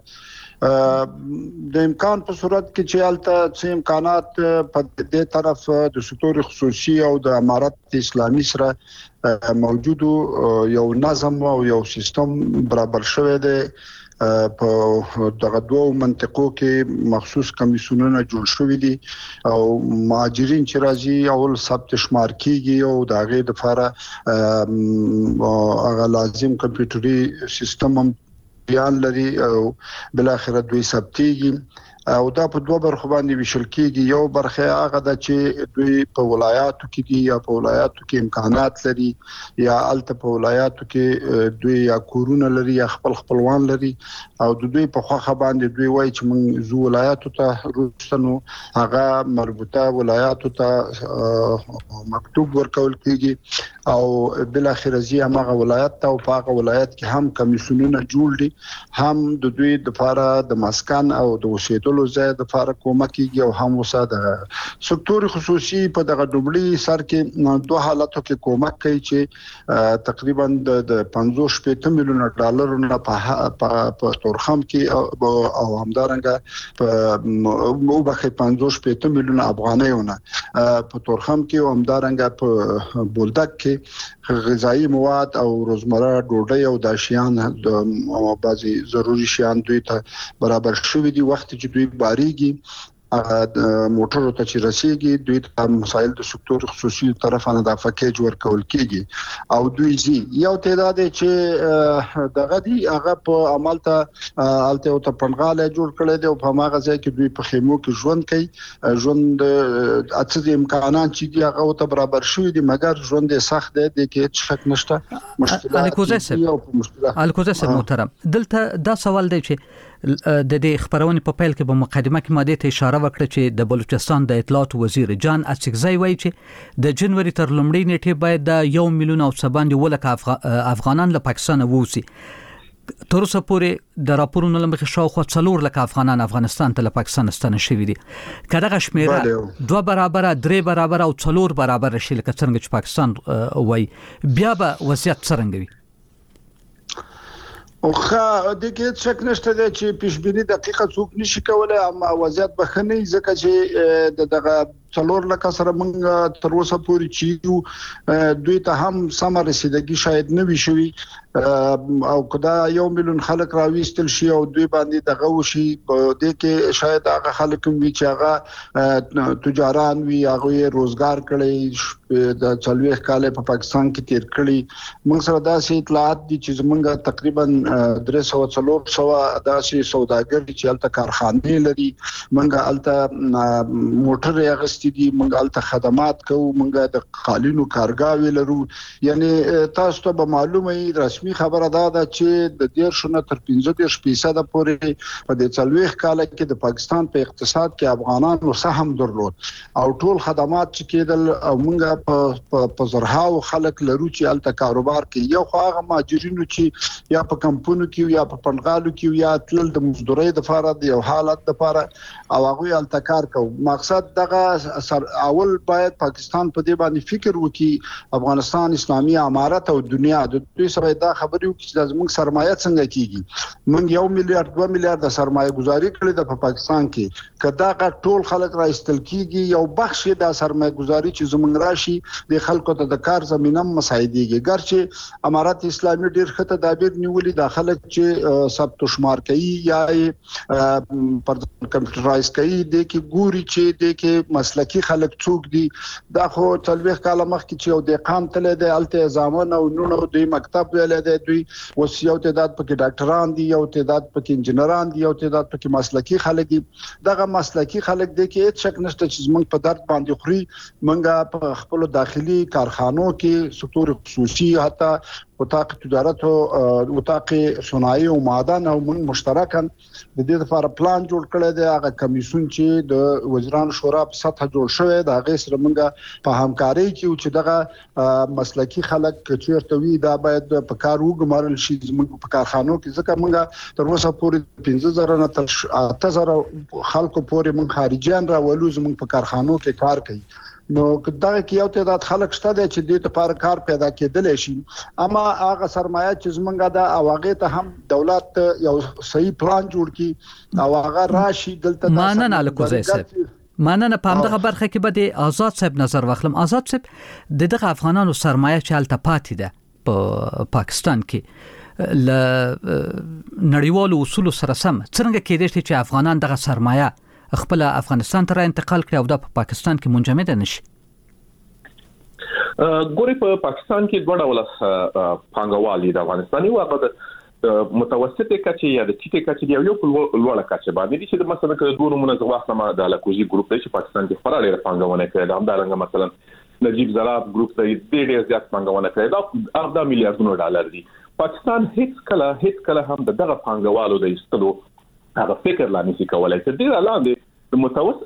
د امکان په صورت کې چې الته څه امکانات په دې طرف د سکتور خصوصي او د امارت اسلامي سره موجود یو نظم او یو سیستم برابر شوی دی په دغه دوه منطقو کې مخصوص کمیسیونونه جوړ شوي دي او مهاجرین چې راځي اول ثبت شمار کیږي او دغه د لپاره هغه لازم کمپیوټري سیستم هم بیان لري او بل اخر دوی ثبتيږي او دا په دوه برخو باندې ویشل کیږي. یو برخه هغه د چې دوی په ولایاتو کې دي یا په ولایاتو کې امکانات لري یا الته په ولایاتو کې دوی یا کورونه لري یا خپلوان لري او دوی په خوخه باندې دوی وایي چې موږ زو ولایاتو ته روستنو هغه مربوطه ولایاتو ته مکتوب ورکول کیږي او بل اخر زی هغه ولایت ته او په هغه ولایت کې هم کمیسیونونه جوړ دي هم د دوی د لپاره د مسکن او د اوسېدو زیات د فارق کومه کیږي او هم وساده سکتور خصوصي په دغه ډوبلي سر کې دوه حالاتو کې کومک کوي چې تقریبا د 50 میلیون ډالر نه په تورخم کې او همدارنګه په وبخې 50 میلیون افغانیونه په تورخم کې او همدارنګه په بولدک کې غذایی مواد او روزمره ډوډۍ او داشیان د بعضي ضروري شیان دوی ته برابر شوي دي. وخت چې دوی باریږي موټرو ته چې رسیږي دوی ته مسایل د سکتور خصوصي طرفانه د پکیج ورکول کیږي او دوی زی یو تعداد چې دغه دی هغه په عمل ته الته او ته پنغاله جوړ کړي دي او په هغه ځای کې دوی په خیمو کې ژوند کوي ژوند اته امکانات چې دی هغه ته برابر شوی دي مګر ژوند سخت دی د کې شک نشته مشکلات الکوزه سره محترم دلته دا سوال دی چې د دې خبرونه په پیل کې په مقدمه کې ماده ته اشاره وکړه چې د بلوچستان د اطلاعات وزیر جان اڅکزی وایي چې د جنوري تر لومړۍ نیټې باید د 1 میلیون او سباندې ولکه افغانان له پاکستان ووسی. تر اوسه پورې د راپورونو لمخې شاوخوا 4 لک افغانان افغانستان ته له پاکستان ستنه شوي دي. کله شمیره 2 برابر 3 برابر او 4 برابر شي لکه څنګه چې پاکستان وایي بیا به وضعیت څنګه وي؟ اوخه د کې شک نشته چې پیشبینی دقیقه څوک نشي کولای اما وضعیت بخنی ځکه چې دغه 4 لک سره موږ تر اوسه پورې چې دوی ته هم سم رسیدګي شاید نه وي شوی او کدا 1 میلیون خلک راويستل شي او دوی باندې دغه وشي په دې کې شاید هغه خلک وي چې هغه تجاران وي هغه روزګار کړي د 40 کال په پاکستان کې تیر کړی موږ سره داسې اطلاعات دي چې زمونږ تقریبا 300 داسې سوداګر چې الته کارخانه لري موږ الته موټر اغستې دي موږ الته خدمات کوو موږ د قالینو کارګاوي لرو یعنی تاسو ته به معلومه وي رسمي خبره ده چې د 10 تر 15% پورې په د 40 کال کې د پاکستان په اقتصاد کې افغانانو سهم درلود او ټول خدمات چې کېدل او موږ په زرهاو خلک لرو چې الته کاروبار کوي یو خو هغه ماجرینو چې یا په کمپونو کې یا په پنغالو کې یا تل د مزدوري د لپاره د یو حالت د لپاره او هغه الته کار کوي مقصد دغه اول باید پاکستان په دې باندې فکر وکړي افغانستان اسلامي امارت او دنیا د دوی سره دا خبرې وکړي چې زموږ سرمایه څنګه کیږي موږ 1 میلیارډ 2 میلیارډ د سرمایه گزاري کړې د پاکستان کې کدا ټول خلک راستل کیږي یو بخش د سرمایه گزاري چې زمونږ راشي د خلکو ته د کار زمينه مساعديږي ګرچې امارات اسلامي ډیر ښه تدابیر نیولې د خلک چې ثبت شمار کوي یا پر کمپیوټرایز کوي د کی ګوري چې د کی مسلکی خلک څوک دي دا خو 40 کال مخکې چې یو د قام تل د الته ځامن او نونو د مکتب ویل دی دوی وسیو تعداد پکې ډاکټران دي یو تعداد پکې انجنیران دي یو تعداد پکې مسلکی خلک دي دغه مسلکی خلک د کې هیڅ شک نشته چې موږ په درد باندې خوري موږ په خپل داخلي کارخانو کې سکتور خصوصي حتی وطاق تجارت او وطاق صنایع او معدن او موږ مشترکاً د دې لپاره پلان جوړ کړی دی هغه کمیسیون چې د وزیران شورا په سطح جوړ شوی دا غي سره موږ په همکاري کې چې دغه مسلکی خلک چیرته وي دا باید په کار وګمارل شي موږ په کارخانو کې ځکه موږ تر اوسه پورې 15000 نه تر 8000 خلکو پورې موږ خارجيان راولو زموږ په کارخانو کې کار کوي نو دا کې یو تعداد خلک شته چې د لپاره کار پیدا کېدل شي اما هغه سرمایه چې زمونږه د اواغه ته هم دولت یو صحیح پلان جوړ کړي او هغه راشي دلته مانن الکوزي صاحب مانن په همدغه برخه کې به د آزاد صاحب نظر واخلم آزاد صاحب دغه افغانانو سرمایه چې الته پاتې ده په پاکستان کې ل نړیوالو اصول سره سم څنګه کېدای شي چې افغانان دغه سرمایه خپل افغانستان ته انتقال کړي او د پاکستان کې منجمد نشي ګوري په پاکستان کې دوه ډول پانګوالي د افغانستاني واغه د متوسطه کچې یا د ټیټه کچې دی یو په لوړه کچې باندې چې مثلا د دوه نمونه ځواخلمه د لکوزي ګروپ دی چې پاکستان کې خورا ډېر پانګونه کوي دا همدارنګه مثلا نجیب زراب ګروپ دی ډېر زیات پانګونه کوي دا 10 میلیارډونو ډالر دی پاکستان هیڅ کله هم دغه پانګوالو د استلو هغه فکر لا نشي کولای چې ډیر لاندې د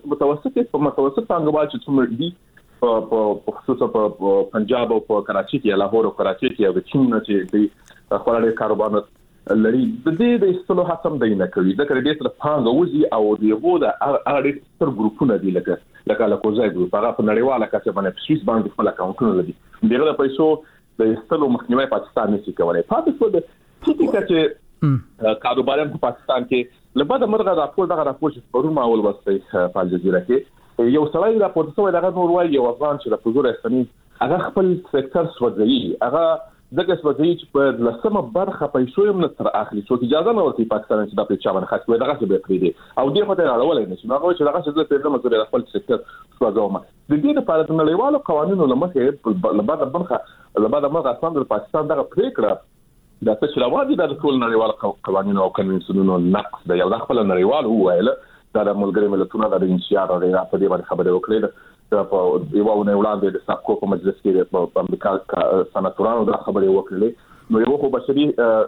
متوسط پانګوال چې څومره دي په خصوصا په پنجاب او په کراچي کې لاهور او کراچي کې د چین نه چې د خورا کاروبار لري د دې د استلو حسم دی نه کوي دا کړي د پانګوزي او دیغو د اړ ستر ګروپونه دي لکه لکوزای ګروپ هغه په نړیواله کچه باندې سویس باندې خپل اکاونټونه لري دغه پیسو د استلو مخنیوي پاکستان نشي کولای پاتې څه د ټیټه کچه کاروبارم په پاکستان کې لبا د مرغه راپور چې پرون ماول وسته په الجزیره کې یو سړی راپور څه دغه نور وایي یو افغان چې د پوزور استنی هغه خپل سېکټر سوځي هغه دغه سوځي چې په لسمه برخه پیسو یې من تر اخلي څو اجازه نه ورته پاکستان چې د پېچا باندې خاص وي دغه څه به کړی او دې په اړه ولې نشي هغه چې دغه څه په دې مزه خپل سېکټر سوځوم د دې لپاره د نړیوالو قوانینو لمخې لبا د مرغه اصلا د پاکستان دغه پریکړه دا څه راوړي د ټول نړیوالو قوانینو او کنوانسیونونو نقض دی یو د خپل نړیوالو وایله دا د ملګری ملتونو د انشاء او د په دې باندې خبرې وکړې په یو نه وړاندې د سابقو په مجلس کې په امریکا سناتورانو د خبرې وکړې نو یو خو بشري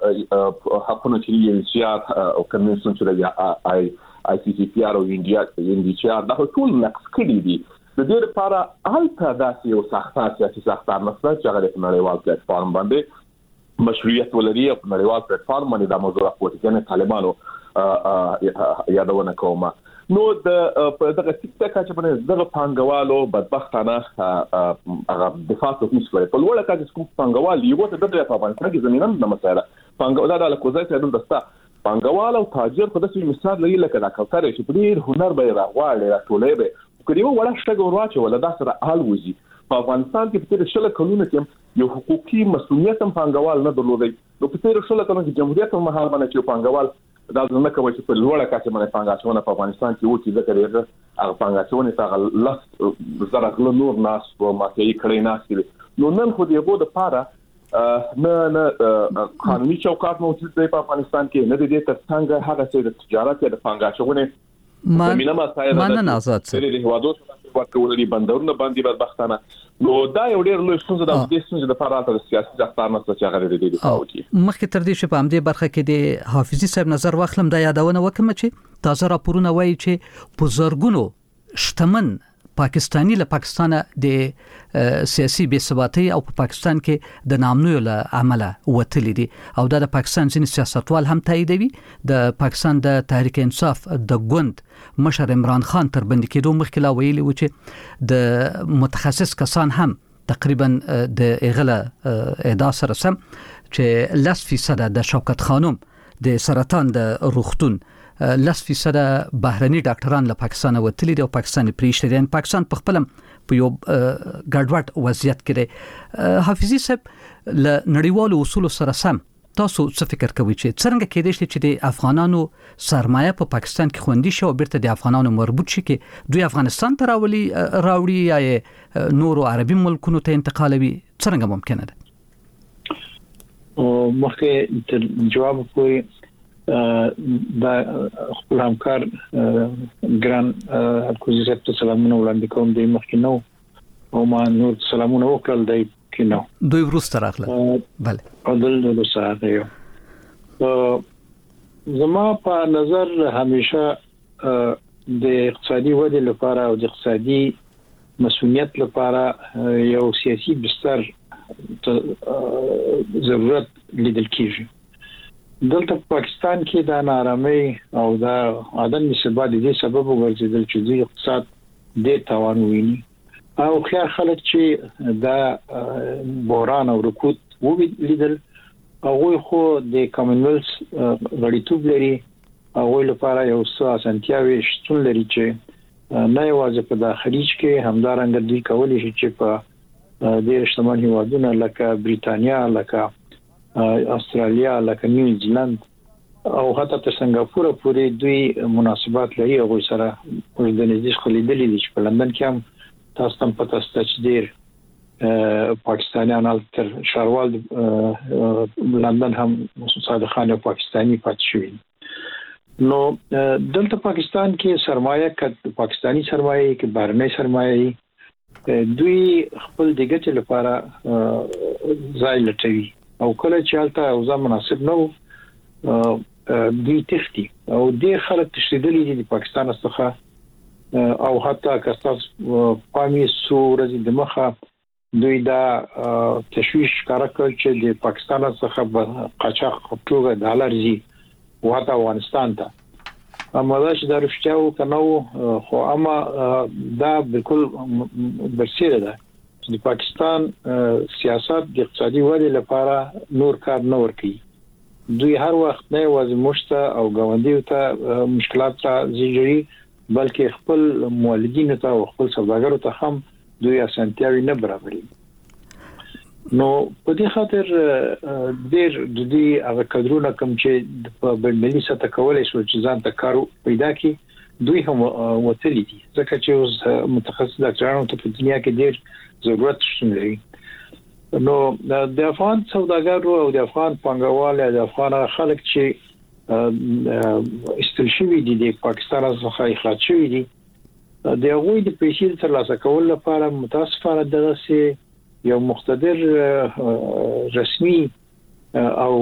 حقوقو چې انشاء او کنوانسیون چې آی سی سی پی آر او انډیا دا ټول نقض کړي دي د دې لپاره الته داسې یو سیاسي ساختار مسله چې هغه د نړیوال پلیټ فارم باندې مشروعیت ولري او نړیوال پلیټ فارم باندې د موضوع راپورټ کنه طالبانو یادونه کومه نو د په دغه ټیکټه چې باندې دغه پانګوالو بدبختانه هغه دفاع کوي په لوړه کچه کوم پانګوال یو ته د افغانستان کې زمينه نه مسایره پانګوال د کوزای ته د دستا پانګوال او تاجر په داسې مثال لري لکه دا کوثر چې په ډیر هنر به راغواړي راټولې به کړي ولا شته ګورواچ ولا دا سره حال وځي په افغانستان کې په تیر شل کلونو کې یو حقوقي مسؤلیت هم پانګوال نه درلودي نو په تیر شل کلونو کې جمهوریت په مهال باندې چې پانګوال دا نه کوي چې په لوړه کچه باندې پانګاچونه په افغانستان کې وکړي ځکه دغه هغه پانګاچونه څنګه لس زره غلو نور ناس او ماکي کړي ناس دي نو نن خو دغه د پاره نه قانوني چوکاټ موجود دی په افغانستان کې نه دي تر څنګه هغه څه د تجارت یا د پانګاچونه زمينه مسایل آزاد سره د هوادو ورکول دي بندرونه باندې بدبختانه نو دا یو ډېر لوی څه د دې څه د پاره د سیاسي ځختار نه څه هغه د دې فاوتي مخکې تر دې چې په همدې برخه کې د حافظي صاحب نظر واخلم دا یادونه وکم چې تازه راپورونه وایي چې په زرګونو شتمن پاکستانی له پاکستانه د سیاسي بې ثباتۍ او په پاکستان کې د نامنوي له عمله وتلي دي او دا د پاکستان ځینې سیاستوال هم تاییدوي د پاکستان د تحریک انصاف د ګوند مشر عمران خان تر بند کېدو مخکې لا ویلي و چې د متخصص کسان هم تقریبا د اغله ادعا سره سم چې 10% د شوکت خانم د سرطان د روغتون 10% بهرني ډاکټران له پاکستان وتلي دي او پاکستان پریشته دي پاکستان په خپل په یو ګډوډ وضعیت کې دی حافظي صاحب له نړیوالو اصول سره سم تاسو څه فکر کوئ چې څنګه کېدای شي چې د افغانانو سرمایه په پاکستان کې خوندي شي او بیرته د افغانانو مربوط شي کې دوی افغانستان ته راوړي یا نورو عربي ملکونو ته انتقالوي څنګه ممکنه ده مخکې تر جواب کوي دا خپل همکار ګران الکوزي صاحب ته سلامونه وړاندې کوم د مخکې نو او ما نور سلامونه وکړل دی کې نو دوی ورسته راغله بله او دل سره زما په نظر همیشه د اقتصادي ودې لپاره او د اقتصادي مسؤلیت لپاره یو سیاسي بستر ضرورت لیدل کیږي دلته پاکستان کې د نارامۍ او د عدم ثبات د سبب وګرځیدل چې د اقتصاد د توان ویني او خیر خلک چې د بحران او رکود ولیدل هغه خو د کامنولث غړیتوب لري هغه لپاره یو څه اسانتیاوي شتون لري چې نه یوازې په داخليج کې همدارنګ دوی کولی شي چې په ډېر شتمن هیوادونه لکه بریتانیا لکه استرالیا لکه نیوزیلند او حتی تر سنگاپور پورې دوی مناسبات لري او سره د نږدې خلیدلې دي چې په لندن کې هم تاسو هم پته ستاسو چې ډېر پاکستانیان تر شاروال لندن هم صادقانه پاکستانی پاتې شوی نو دلته پاکستان کې سرمایه ک پاکستانی سرمایه کې بهرنۍ سرمایه دوی خپل د ګټې لپاره ځای لټوي او کله چې حالت اوضاع مناسب نه دوی تختی او د خلک تشدیدلې دي د پاکستان څخه او حتی کستاس پامي سورز د مخه دوی دا تشویش کار کول چې د پاکستان څخه قاچاق توګه ډالر زی وته افغانستان ته اما دا چې دا رښتیاو کنه خو اما دا بالکل برسیره ده د پاکستان سیاست د اقتصادي ودې لپاره نور کار نه ورکي دوی هر وخت نه واز مشته او غوندیو ته مشکلات راځي بلکې خپل مولدین ته او خپل سوداګرو ته هم دوی اسانتیاوي نه برابري نو په دې خاطر ډېر د دې هغه کډرونه کوم چې په بلملي سطح کولای شو چې ځان ته کارو پیدا کړي دوی هم وتلي دي ځکه چې اوس متخصص ډاکټرانو ته په دنیا کې ډېر ضرورت شته لري نو د افغان سوداګرو او د افغان پانګوال او د افغان خلک چې استل شوی دي د پاکستان څخه اخراج شوی دي د هغوی د پیسې ترلاسه کول لپاره متاسفانه دغه یو مقتدر رسمي او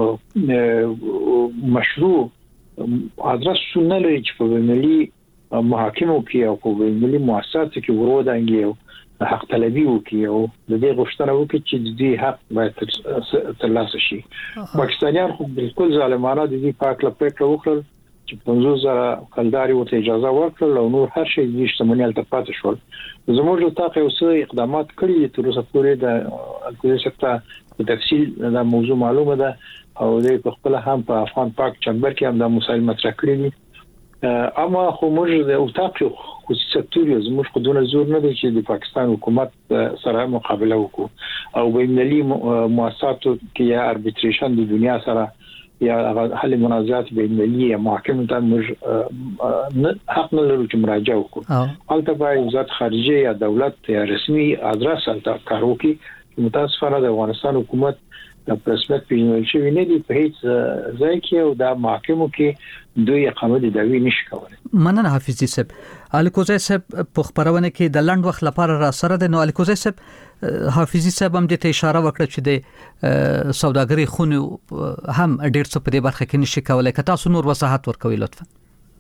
مشروع ادرس نه لري چې په ملي محاکمو کې او په ملي مؤسساتو کې ورودانګي حق طلبي وکي او د دې غوښتنه وکړي چې د دې حق باید ترلاسه شي پاکستانیان خو بالکل ظالمانه د دې پاک لپاره وکړل چې 50,000 کلداري ورته اجازه ورکړل او نور هر شي د شتمنۍ التفات شول زموږ له تاقه اوسه اقدامات کړي تر اوسه پورې د الکوزي سکتا په تفصیل دا موضوع معلومه ده او د خپل هم په افغان پاک چمبر کې هم د مسایل مطرح کړی دي اما خو موږ د اوتاق خصوصیتوري زموږ خودونه زور نه دي چې د پاکستان حکومت سره مقابله وکړو او بینالمللي مؤسساتو کې یا اربیټریشن د دنیا سره یا حل منازعات بین المللي محاکمه ته موږ حق نه لرو چې مراجعه وکړو. هلته باید وزارت خارجه یا دولت یا رسمي ادرس هلته کار وکړي. متاسفانه د افغانستان حکومت د رسمیت پیژندل شوی نه دی په هیڅ ځای کې او د محاکمو کې دوی اقامت دعوی نشي کولای. مننه حافظي صاحب. الکوزی صاحب په خبرونه کې د لند وخت لپاره را سره د نو الکوزی صاحب حافظي صاحب هم د ته اشاره وکړه چې د سوداګري خونو هم ډیر څه په دې برخه کې نشي کولای. که تاسو نور وضاحت ورکوي لطفا.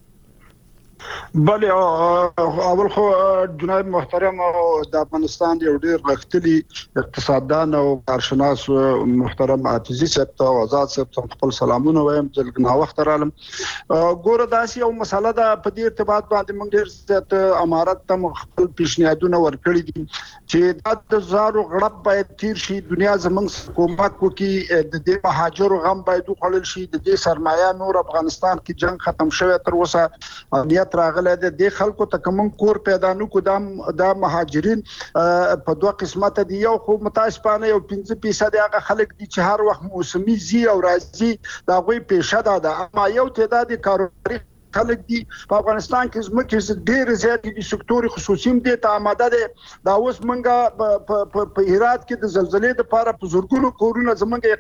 بله اول خو جناب محترم د افغانستان یو ډیر غښتلي اقتصاددان او کارشناس محترم حافظي صاحب ته آزاد صاحب ته خپل سلامونه وایم چې نا وخت رالم. ګوره داسې یو مسله ده په دې ارتباط باندې موږ ډیر زیات امارت ته خپل پیشنهادونه ورکړي دي چې د زارو غړپ باید تیر شي. دنیا زمونږ حکومت کوي د دې مهاجرو غم باید وخړل شي. د دې سرمایه نور افغانستان کې جنگ ختم شوی تر اوسه امنیت راغله د خلکو ته کوم کور پیدا نو کو د مهاجرین په دوه قسمت دي. یو خو متاسفانه یو 5% هغه خلک دي چې هر وخت موسمي زی او راځي دا غوي پیشه ده. اما یو تعداد کاروباري خلک دي په افغانستان کې زموږ ډېر زیات دي سکتور خصوصي دي ته آماده دي. دا اوس منګه په هرات کې د زلزلې لپاره په زورګونو کورونه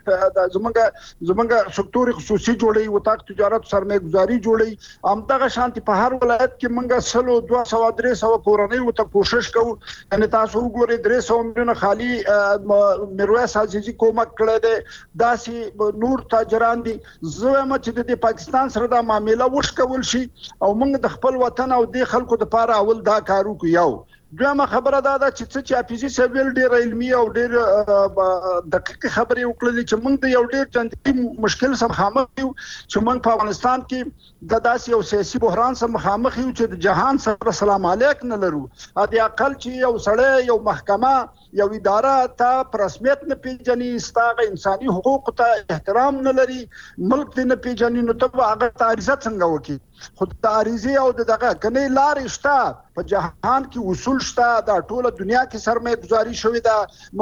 زمونږ سکتور خصوصي جوړي او تاک تجارت سرمایه گذاري جوړي. همدغه شانتي په هر ولایت کې منګه سلو 200 کورنۍ او ته کوشش کوو. ان تاسو وګورئ 300 میلیونه خالی میرویس عزیزي کومک کړی دی. داسې نور تاجران دي. زه هم چې د پاکستان سره د معاملې وشکول شي او موږ د خپل وطن او د خلکو لپاره اول دا کارو کو. یو دویمه خبره دا ده چې حافظي صاحب ډېر علمي او ډېر دقیق خبرې وکړلې چې موږ د یو ډېر جنجالي مشکل سره مخامخ یو چې موږ په افغانستان کې د داسې یو سیاسي بحران سره مخامخ یو چې د جهان سره سلام علیک نه لرو. د اقل چې یو سړی یو محکمه یو اداره ته پر رسمیت نه پیژني ستاسو انساني حقوق ته احترام نه لري ملک دې نه پیژني نو ته هغه تعریض څنګه وکړي. خود تعریضي او دغه کني لارې شته په جهان کې اصول شته. د ټوله دنیا کې سرمایه گذاري شوې ده.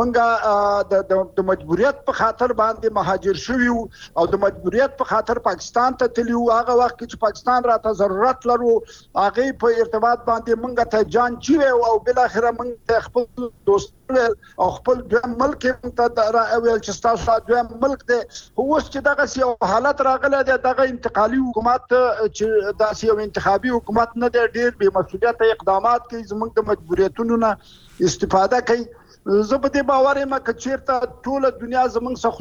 منګه د مجبوریت په خاطر باندې مهاجر شوی او د مجبوریت په خاطر پاکستان ته تللی. هغه وخت چې پاکستان راته ضرورت لرو هغه په ارتباط باندې منګه ته جان چی او بل اخره منګه خپل دوست او خپل دویم ملک ته راویل چې تاسو دویم ملک دی. اوس چې دغه یو حالت راغلی دی دغه انتقالي حکومت چې داسې یو انتخابي حکومت نه دی ډېر بې مسؤلیته اقدامات کوي زموږ د مجبوریتونو نه استفاده کوي. زه په دې باور یم چې چیرته ټوله دنیا زموږ څخه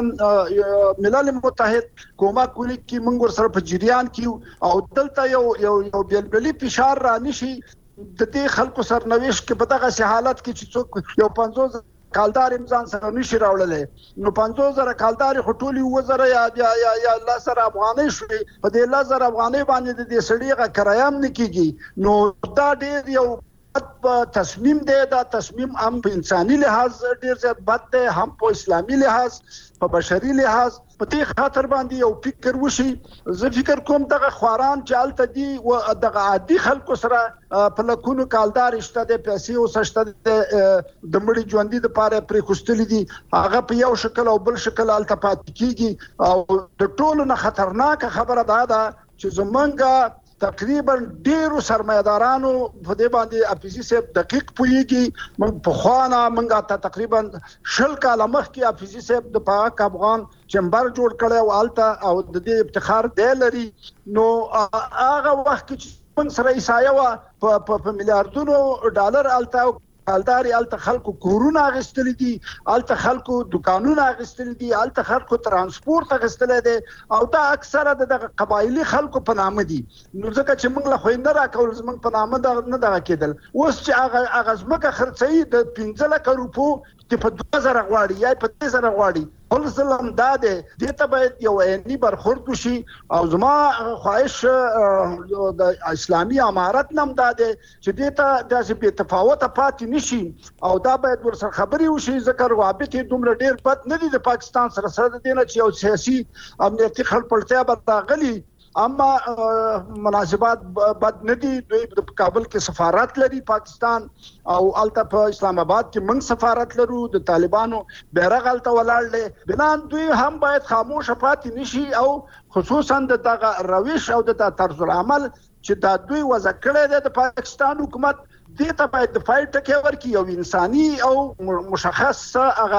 خصوصا ملل متحد کومک کوي چې موږ ورسره په جریان کې او دلته یو بلبلي فشار را نشي د دې خلکو سرنوشت کې په دغه حالت کې چې څوک یو 50 کالدار امزان سره نشي راوړلې نو 50000 کالدار خټولي وزره یا الله سره افغاني شوي په دې 1000 افغاني باندې د سړيغه کرایم نکېږي. نو دا ډېر یو تصمیم دی. دا تصمیم هم په انساني لحاظ ډېر زیات بد دی هم په اسلامي لحاظ په بشري لحاظ. په دې خاطر باندې یو فکر وشي. زه فکر کوم دغه خواران چې الته دي او دغه عادي خلکو سره په لکونو کالدار شته د پیسې او سشته د مړي ژوندۍ د پاره پرې کوستلې دي. هغه په یو شکل او بل شکل الته پات کیږي او د ټولو نه خطرناک خبره ده چې زمونږ تقریبا ډیرو سرمایدارانو په دې باندې حافظي صاحب دقیق پوهیږي. من په خوانه منګه ته تقریبا 10 کال مخکې حافظي صاحب د پاک افغان چمبر جوړ کړی او الته او د دې افتخار دی لري. نو هغه وخت چې من سره ایسایه په میلیارډونو ډالر الته کالداري الته خلکو کورونه اغستل دي الته خلکو دکانونه اغستل دي الته خلکو ترانسپورت اغستل دي او دا اکثره د قبایلی خلکو په نامه دي. نو ځکه چې موږ له خويندره راکول زموږ په نامه دا نه دا کېدل. اوس چې اغزمکه خرڅي د 15 لک روپو چې په 2000 غواړي یا په 3000 غواړي ول ظلم داده دې ته باید یو عیني برخورد وشي. او زما خواهش د اسلامي امارت نم داده چې دې ته داسې بې تفاوت پاتې نشي او دا باید ورسره خبري وشي. ذکر روابط دومره ډېر بد نه دي د پاکستان سره د دې نه چې یو سیاسي امنیتي خلپړتیا به راغلي اما مناسبات بد ندي. دوی په کابل کې سفارت لري پاکستان او الته په اسلام آباد کې موږ سفارت لرو. د طالبانو بیرغ الته ولاړ دی. بنان دوی هم باید خاموش پاتې نشي او خصوصا د دغه روش او د طرز العمل چې دا دوی وضع کړی دی د پاکستان حکومت دې ته باید د فایټ ټکي ورکړي او انساني او مشخص هغه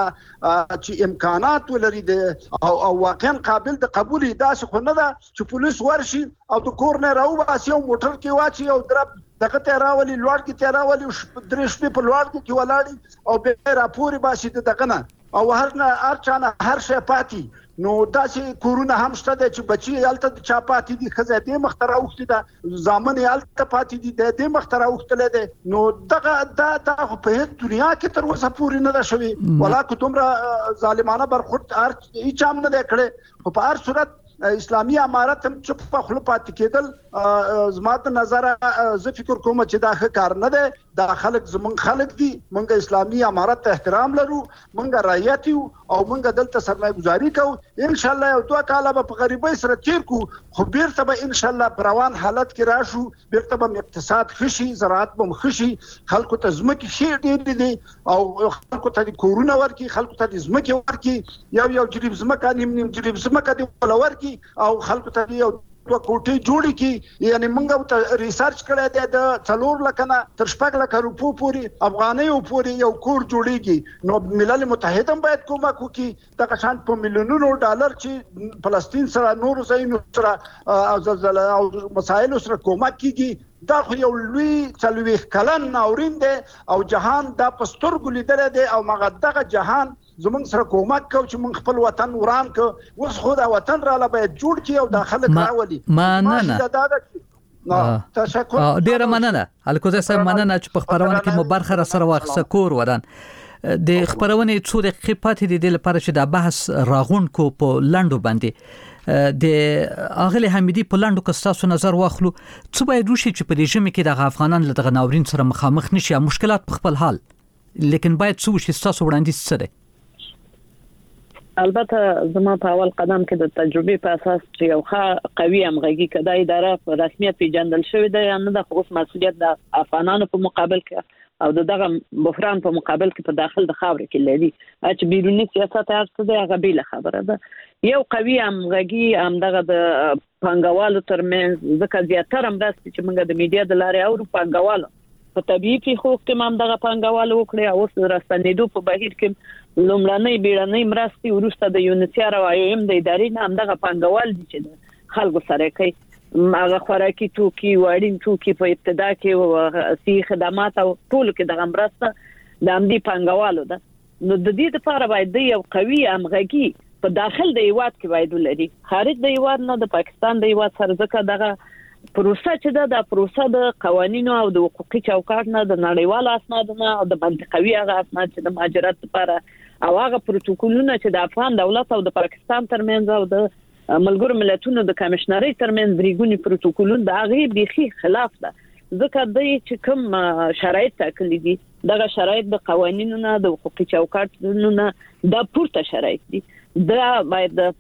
چې امکانات ولري او واقعا قابل د قبول داسې خو نه ده چې پولیس ورشي او د کور نه راوباسي او موټر کې واچي او دغه ته راولي لوړ کې ته راولي درې شپې په لوړ کې ولاړي او به راپوري باسي دغه نه او هر چانه هر شی پاتې. نو داسې کورونه هم شته چې بچي الته د چا پاتې دي خزه دې مختره وختي ده ځامن الته پاتې دي د مختره وختل دي. نو دغه دا په دنیا کې تر اوسه پوری نه ده شوی ولا کومره ظالمانه برخورد هیڅ هم نه کړي. په هر صورت اسلامي امارت هم چپ په خپل پاتې کېدل زما ته نظر زه فکر کوم چې دا ښه کار نه دی. دا خلک زمونږ خلک دي. موږ اسلامي امارت ته احترام لرو. موږ رعیت یو او موږ دلته سرمایه گزاري کوو. ان شاء الله یو 2 کاله به په غریبۍ سره تیر کو خو بیرته به ان شاء الله په روان حالت کې راشو. بیرته به اقتصاد خشي زراعت به خشي خلکو ته ځمکې شي ډېر دي او خلکو ته کورونه ورکي خلکو ته ځمکې ورکي یو جریب ځمکه نیم جریب ځمکه دی ولورکي او خلکو ته یو 2 کوټې جوړې کی. یعنی موږ ته ریسرچ کړی دی د 4 لک نه تر 6 لک روپو پورې افغانۍ پورې یو کور جوړیږي. نو ملل متحد هم باید کومک وکړي دغه شان په میلیونونو ډالر چې فلسطین سره نور ځایونو سره او زلزلہ او مسایل سره کومک کیږي. دا خو یو لوی 40 کلن ناورین دی او جهان دا پستر ګلیدل دی او مغه دغه جهان زمونږ سره کومک کو چې مونږ خپل وطن وران کو. اوس خو دا وطن را لباید جوړ کی او داخله راولي. مننه تشکر ډیره مننه الکوزه صاحب مننه چې په خبرونه کې مو برخه را سره واخصه کور ودان د خبرونه څو دقیقې پاتې دي لپاره چې دا بحث راغون کو په لندو باندې د اغلی حمیدی په لاندو کې تاسو نظر واخلو څه باید وشي چې په دې ژمه کې د افغانان له دغه ناورین سره مخامخ نشي مشکلات په خپل حال لیکن باید څه وشي تاسو وړاندیز څه دی؟ البته زما په اول قدم کې د تجربې په اساس چې یو ښه قوي همغږي کده اداره په رسمیت پیژندل شوې ده یا نه د خصوص مسؤلیت د افغانانو په مقابل کې او دغه بحران په مقابل کې په داخل د خاور کې لري چې بیرونی سیاست هرڅه د غبیله خبره ده. یو قوي همغږي هم دغه د پنګوالو ترمنځ ځکه زیاتره مرستې چې موږ د میډیا د لارې او پنګوالو په طبيعي پیښو کې هم دغه پنګوالو وکړي او اوس راستنېدو په بهیر کې لومړنۍ بیړنۍ مرستې ورسته د یونیسیار او ایم د ادارې نه هم دغه پنګوال دي چې خلکو سره کوي هغه خوراکي توکي وړین توکي په ابتدا کې سي خدمات او ټول کې دغه مرسته د امدي پنګوالو ده. نو د دې لپاره باید یو قوي همغږي په داخل د هیواد کې باید ولري خارج د هیواد نه د پاکستان د هیواد سره ځکه دغه پروسه چې د پروسه د قوانینو او د حقوقي چوکاټ نه د نړیوالو اسنادو نه او د منطقوي هغه اسناد چې د مهاجرت لپاره او هغه پروتوکولونه چې د افغان دولت او د پاکستان ترمنځ او د ملګرو ملتونو د کمشنري ترمنځ بریګونی پروتوکولونه د هغه بيخي خلاف ده ځکه د چې کوم شرایط ټاکلي دي دغه شرایط د قوانینو نه د حقوقي چوکاټ نه د پورته شرایط دي دا باید د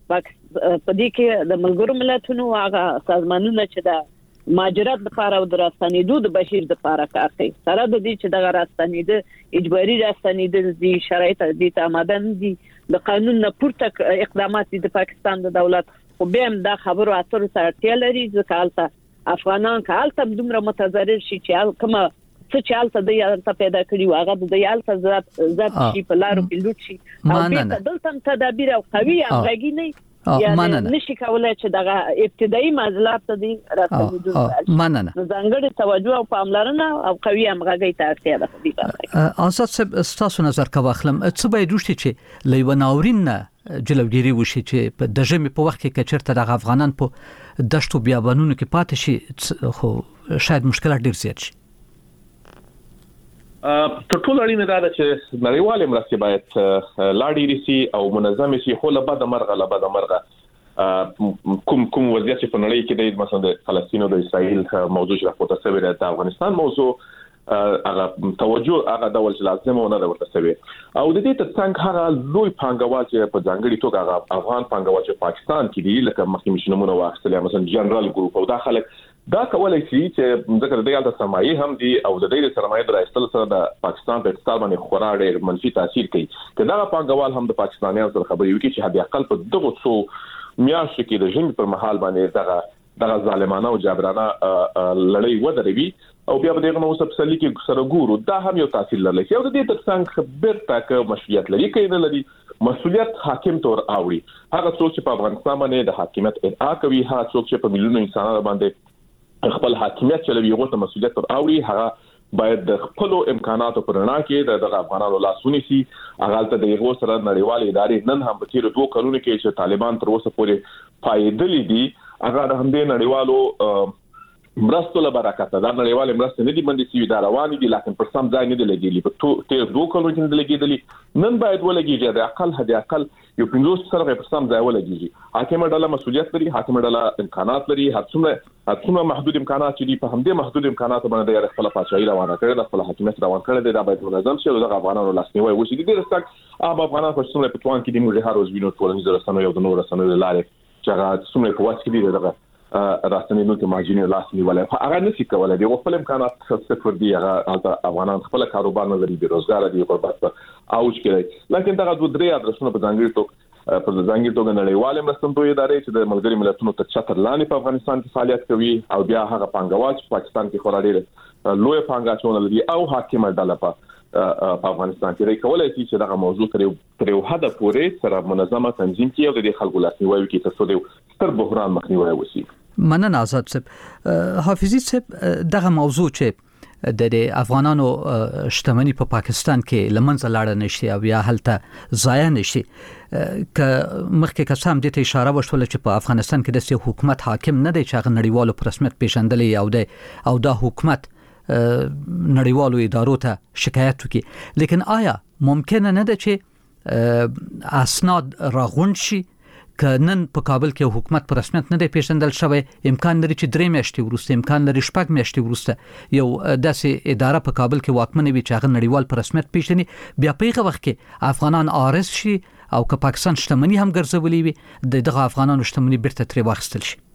پدې کې د ملګرو ملتونو هغه سازمانونه چې د مهاجرت لپاره او د راستنېدو د بهیر لپاره کار کوي سره د دې چې د راستنېد اجباري راستنېد دي شرایط دي تمادن دي د قانون نه پورته اقدامات دي د پاکستان د دولت خو به هم دا خبرو اترو ته اړتیا لري ځکه حالت افغانان کالته دومره متضرر شي چې کومه څه چالت د یالته پیدا کړی واغه د یالته ذات شي په لارو کې لوټ شي او به دلته تدابیر او قوي همغږي نه یعنی نشي کولای چې دغه ابتدایي معضلات دي راځي مننه ځانګړي توجه او پاملرنه او قوي همغږي ته اړتیا ده په دې باندې آزاد صاحب تاسو نظر کا واخلم څه باید وشي چې لوي ناورین جلوګيري وشي چې په د ژمي په وخت کې چرته د افغانان په دشتو بیابانونو کې پاتې شي خو شاید مشکلات ډیر زیات شي تر ټولو اړینه دا ده چې نړیوال مرستې باید لاړې رسي او منظم شي خو له بعد مرغه کوم وضعیت په نړۍ کې د مثلا د فلسطین او د اسرائیل موضوع راپورته شوی دی د افغانستان موضوع هغه توجه هغه ډول لازمه نه ورته سوي او د دې ترڅنګ هغه لوی پانګوال چې په ځانګړي توګه افغان پانګوال چې پاکستان کې دي لکه مخکې مشنمونه واخیستل مثلا جنرال ګروپ او دا خلک دا کولای شي چې ذکر دی د سرمایه هم دي او د دې سرمایه درایستل سره د پاکستان په اقتصاد باندې خورا ډېر منفي تاثیر کوي کله دا پانګوال هم د پاکستانیانو سره خبرې وکړي چې هدا اقل په دغه څو میاشتو کې د ژوند پر مهال باندې دغه ظالمانه او جابرانه لړۍ ودروي او بیا به دغه نو سبسلی کې سره ګورو دا هم یو تاثیر لري او د دې ترڅنګ خبر تاکه مسؤلیت لري کینه لري مسؤلیت حاکم تور اوړي هغه څوک چې په افغانستان باندې د حاکمیت ادعا کوي هغه څوک چې په ملیونو انسانانو باندې خپل حاکمیت چلوي هغه ته مسؤلیت تور اوړي هغه باید د خپل امکاناتو پر نه کې د افغانانو لاسونی سي هغه ته د یو سره نړیوال ادارې نن هم په تیر 2 کلونو کې چې طالبان تر اوسه پورې پایدلې دي هغه د همدې نړیوالو مرستو له برکته دا نړیوال مرستې نه دي باندې سوي دا روان دي لکه پر سم ځای نه دي لګېلي په تیر 2 کلونو کې نه لګېدلي نن باید ولګيږي د اقل یو 50 سره په سم ځای ولګيږي حاکم ډله مسؤلیت لري حاکم ډله امکانات لري هڅونه محدود امکانات دي په همدې محدود امکانات باندې د خپل پاچاهي روانه کړي د خپل حکومت روان کړي دا باید منظم شي او د افغانانو لاسنیوي وشي د دې رسک افغانانو په څومره په توان کې د موږ هر ورځ وینو ټولنیز رسنیو او د نور رسنیو لارې چې هغه څومره په واسطه دي دغه راستنیدونکو ته ماجینه لاسنیواله هغه نشي کولای دی خپل امکانات صفر دي هغه افغانان خپل کاروبار نه لري بیروزګار دي غربت اوج کړي لکه دغه دوه درې ادرسونه په ځانګړي توګه نړیواله مرستندوی ادارې چې د ملګری ملتونو تر چتر لاندې په افغانستان کې فعالیت کوي او بیا هغه پانګوال چې پاکستان کې خورا ډېر لوی پانګاچونه لري او حاکم ډله په افغانستان کې کولای شي چې دغه موضوع تر یو حد پورې سره منظمه تنظیم کړي او د خلکو لاسنیوي وکړي ترڅو د ستر بحران مخنیوي وشي. مننه آزاد صاحب. حافظي صاحب دغه موضوع چې د افغانانو شتمنۍ په پاکستان کې لمنځه لاړه نشي او یا هلته ضایع نشي ک مخکې قسم دې ته اشاره وشول چې په افغانستان کې د حکومت حاکم نه دی چې هغه نړیوالو پر رسمیت پیژندلې او دا حکومت نړیوالو ادارو ته شکایت وکړي لیکن آیا ممکن نه ده چې اسناد راغونډ شي کنن په کابل کې حکومت پر رسمیت نه دی پیژندل شوی امکان لري چې 3 میاشتې وروسته امکان لري 6 میاشتې وروسته یو داسې اداره په کابل کې واکمن وي چې هغه نړیوال پر رسمیت پیژني بیا په هغه وخت کې افغانان آرس شي او که پاکستان شتمنۍ هم ګرځولې وي دغه افغانانو شتمنۍ بیرته ترې واخیستل شي.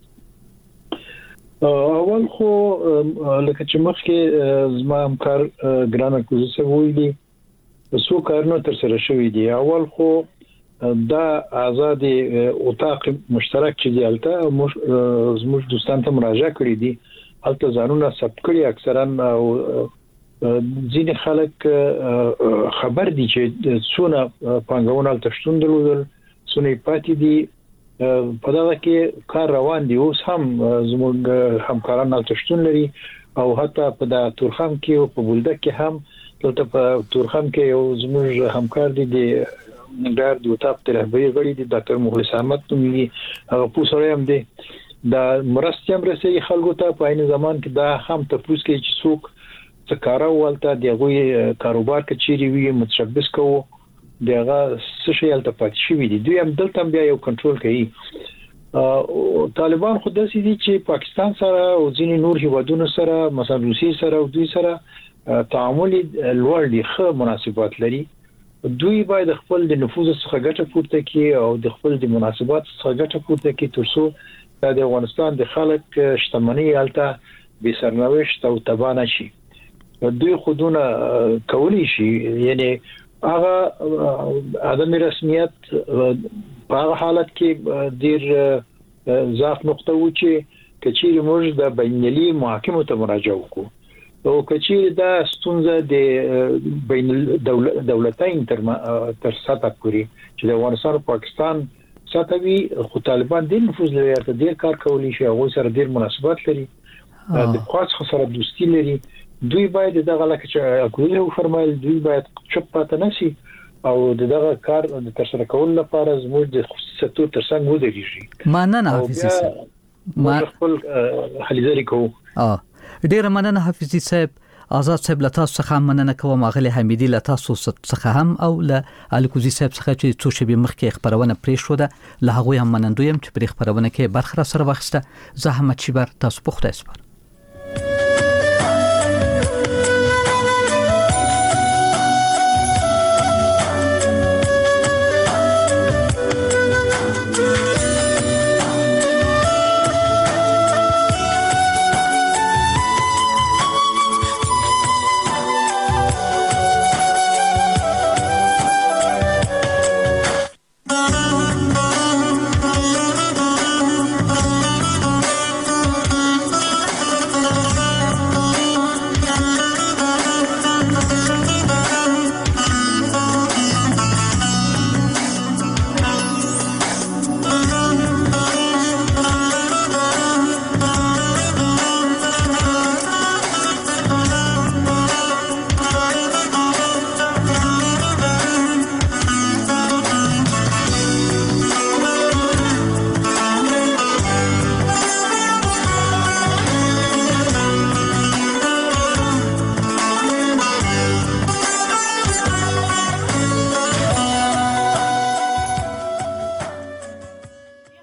اول خو لکه چې مخکې زما همکار ګران کوزه ویلي څو کارونه تر سره شوي دي. اول خو دا آزاد اوتاق مشترک چې دلته زموږ دوستان ته مراجعه کړې دي هلته ځانونه ثبت کړي اکثرا ځینې خلک خبر دي چې څونه پانګونه تشتون درلودل څونه پاتې دي په دغه کې کار روان دي اوس هم زموږ همکاران تشتون لري او حتی په د تورخم کې او په بولدک کې هم دلته په تورخم کې یو زموږ همکار دي نګار د وټاپ تر رهبری غړي د ډاکټر مخلص احمد تومي هغه پوسره هم دي د مرستيام رسي خلکو ته په عین زمان کې دا هم تفوس کې چې څوک څه کارو ولته دغه کاروبار کې چیرې وي متشبث کوو دغه څه شي الته پاتې شي دي دوی هم دلته بیا یو کنټرول کوي. طالبان خود داسې دي چې پاکستان سره او ځینې نور هیوادونو سره مثلا روسي سره او دوی سره تعامل لوړ دي ښه مناسبات لري. دوی باید خپل د نفوذ څخه ګټه پورته کړي او د خپل د مناسبات څخه ګټه پورته کړي ترڅو د افغانستان د خلک شتمنۍ الته به سرنوشت او تبانه شي. دوی خودونه کولی شي یعنی هغه عدم رسمیت په هغه حالت کې ډیر ضعف نقطه و چې کچېری موږ د بینالمللي محاکمو ته مراجعه وکړو او کچېری دا ستونزه د بین دولتین تر سطح پورې چې د افغانستان او پاکستان ساتوي خو طالبان د نفوذ لري ته ډیر کار کولی شي او سره ډیر مناسبات لري د خاص سره دوستي لري. دوی باید دغه لکه چې اکوله فرمایل دوی باید چپ پاتې نشي او دغه کار د تر سره کول لپاره زموږ د خصوصیتو تر څنګ ودرېږي. مننه حافظي صاحب ما خپل حلیزري کوو. ډیر مننه حافظي صاحب. آزاد صاحب لتا څخه مننه کوم غلي حمیدي لتا څخه هم او له الکوزي صاحب څخه چې څو شبي مخکې خبرونه پرې شو ده له هغه هم منندویم چې پرې خبرونه کې برخه سره واخسته. زحمت شي بر تاسو په خدای سپارم.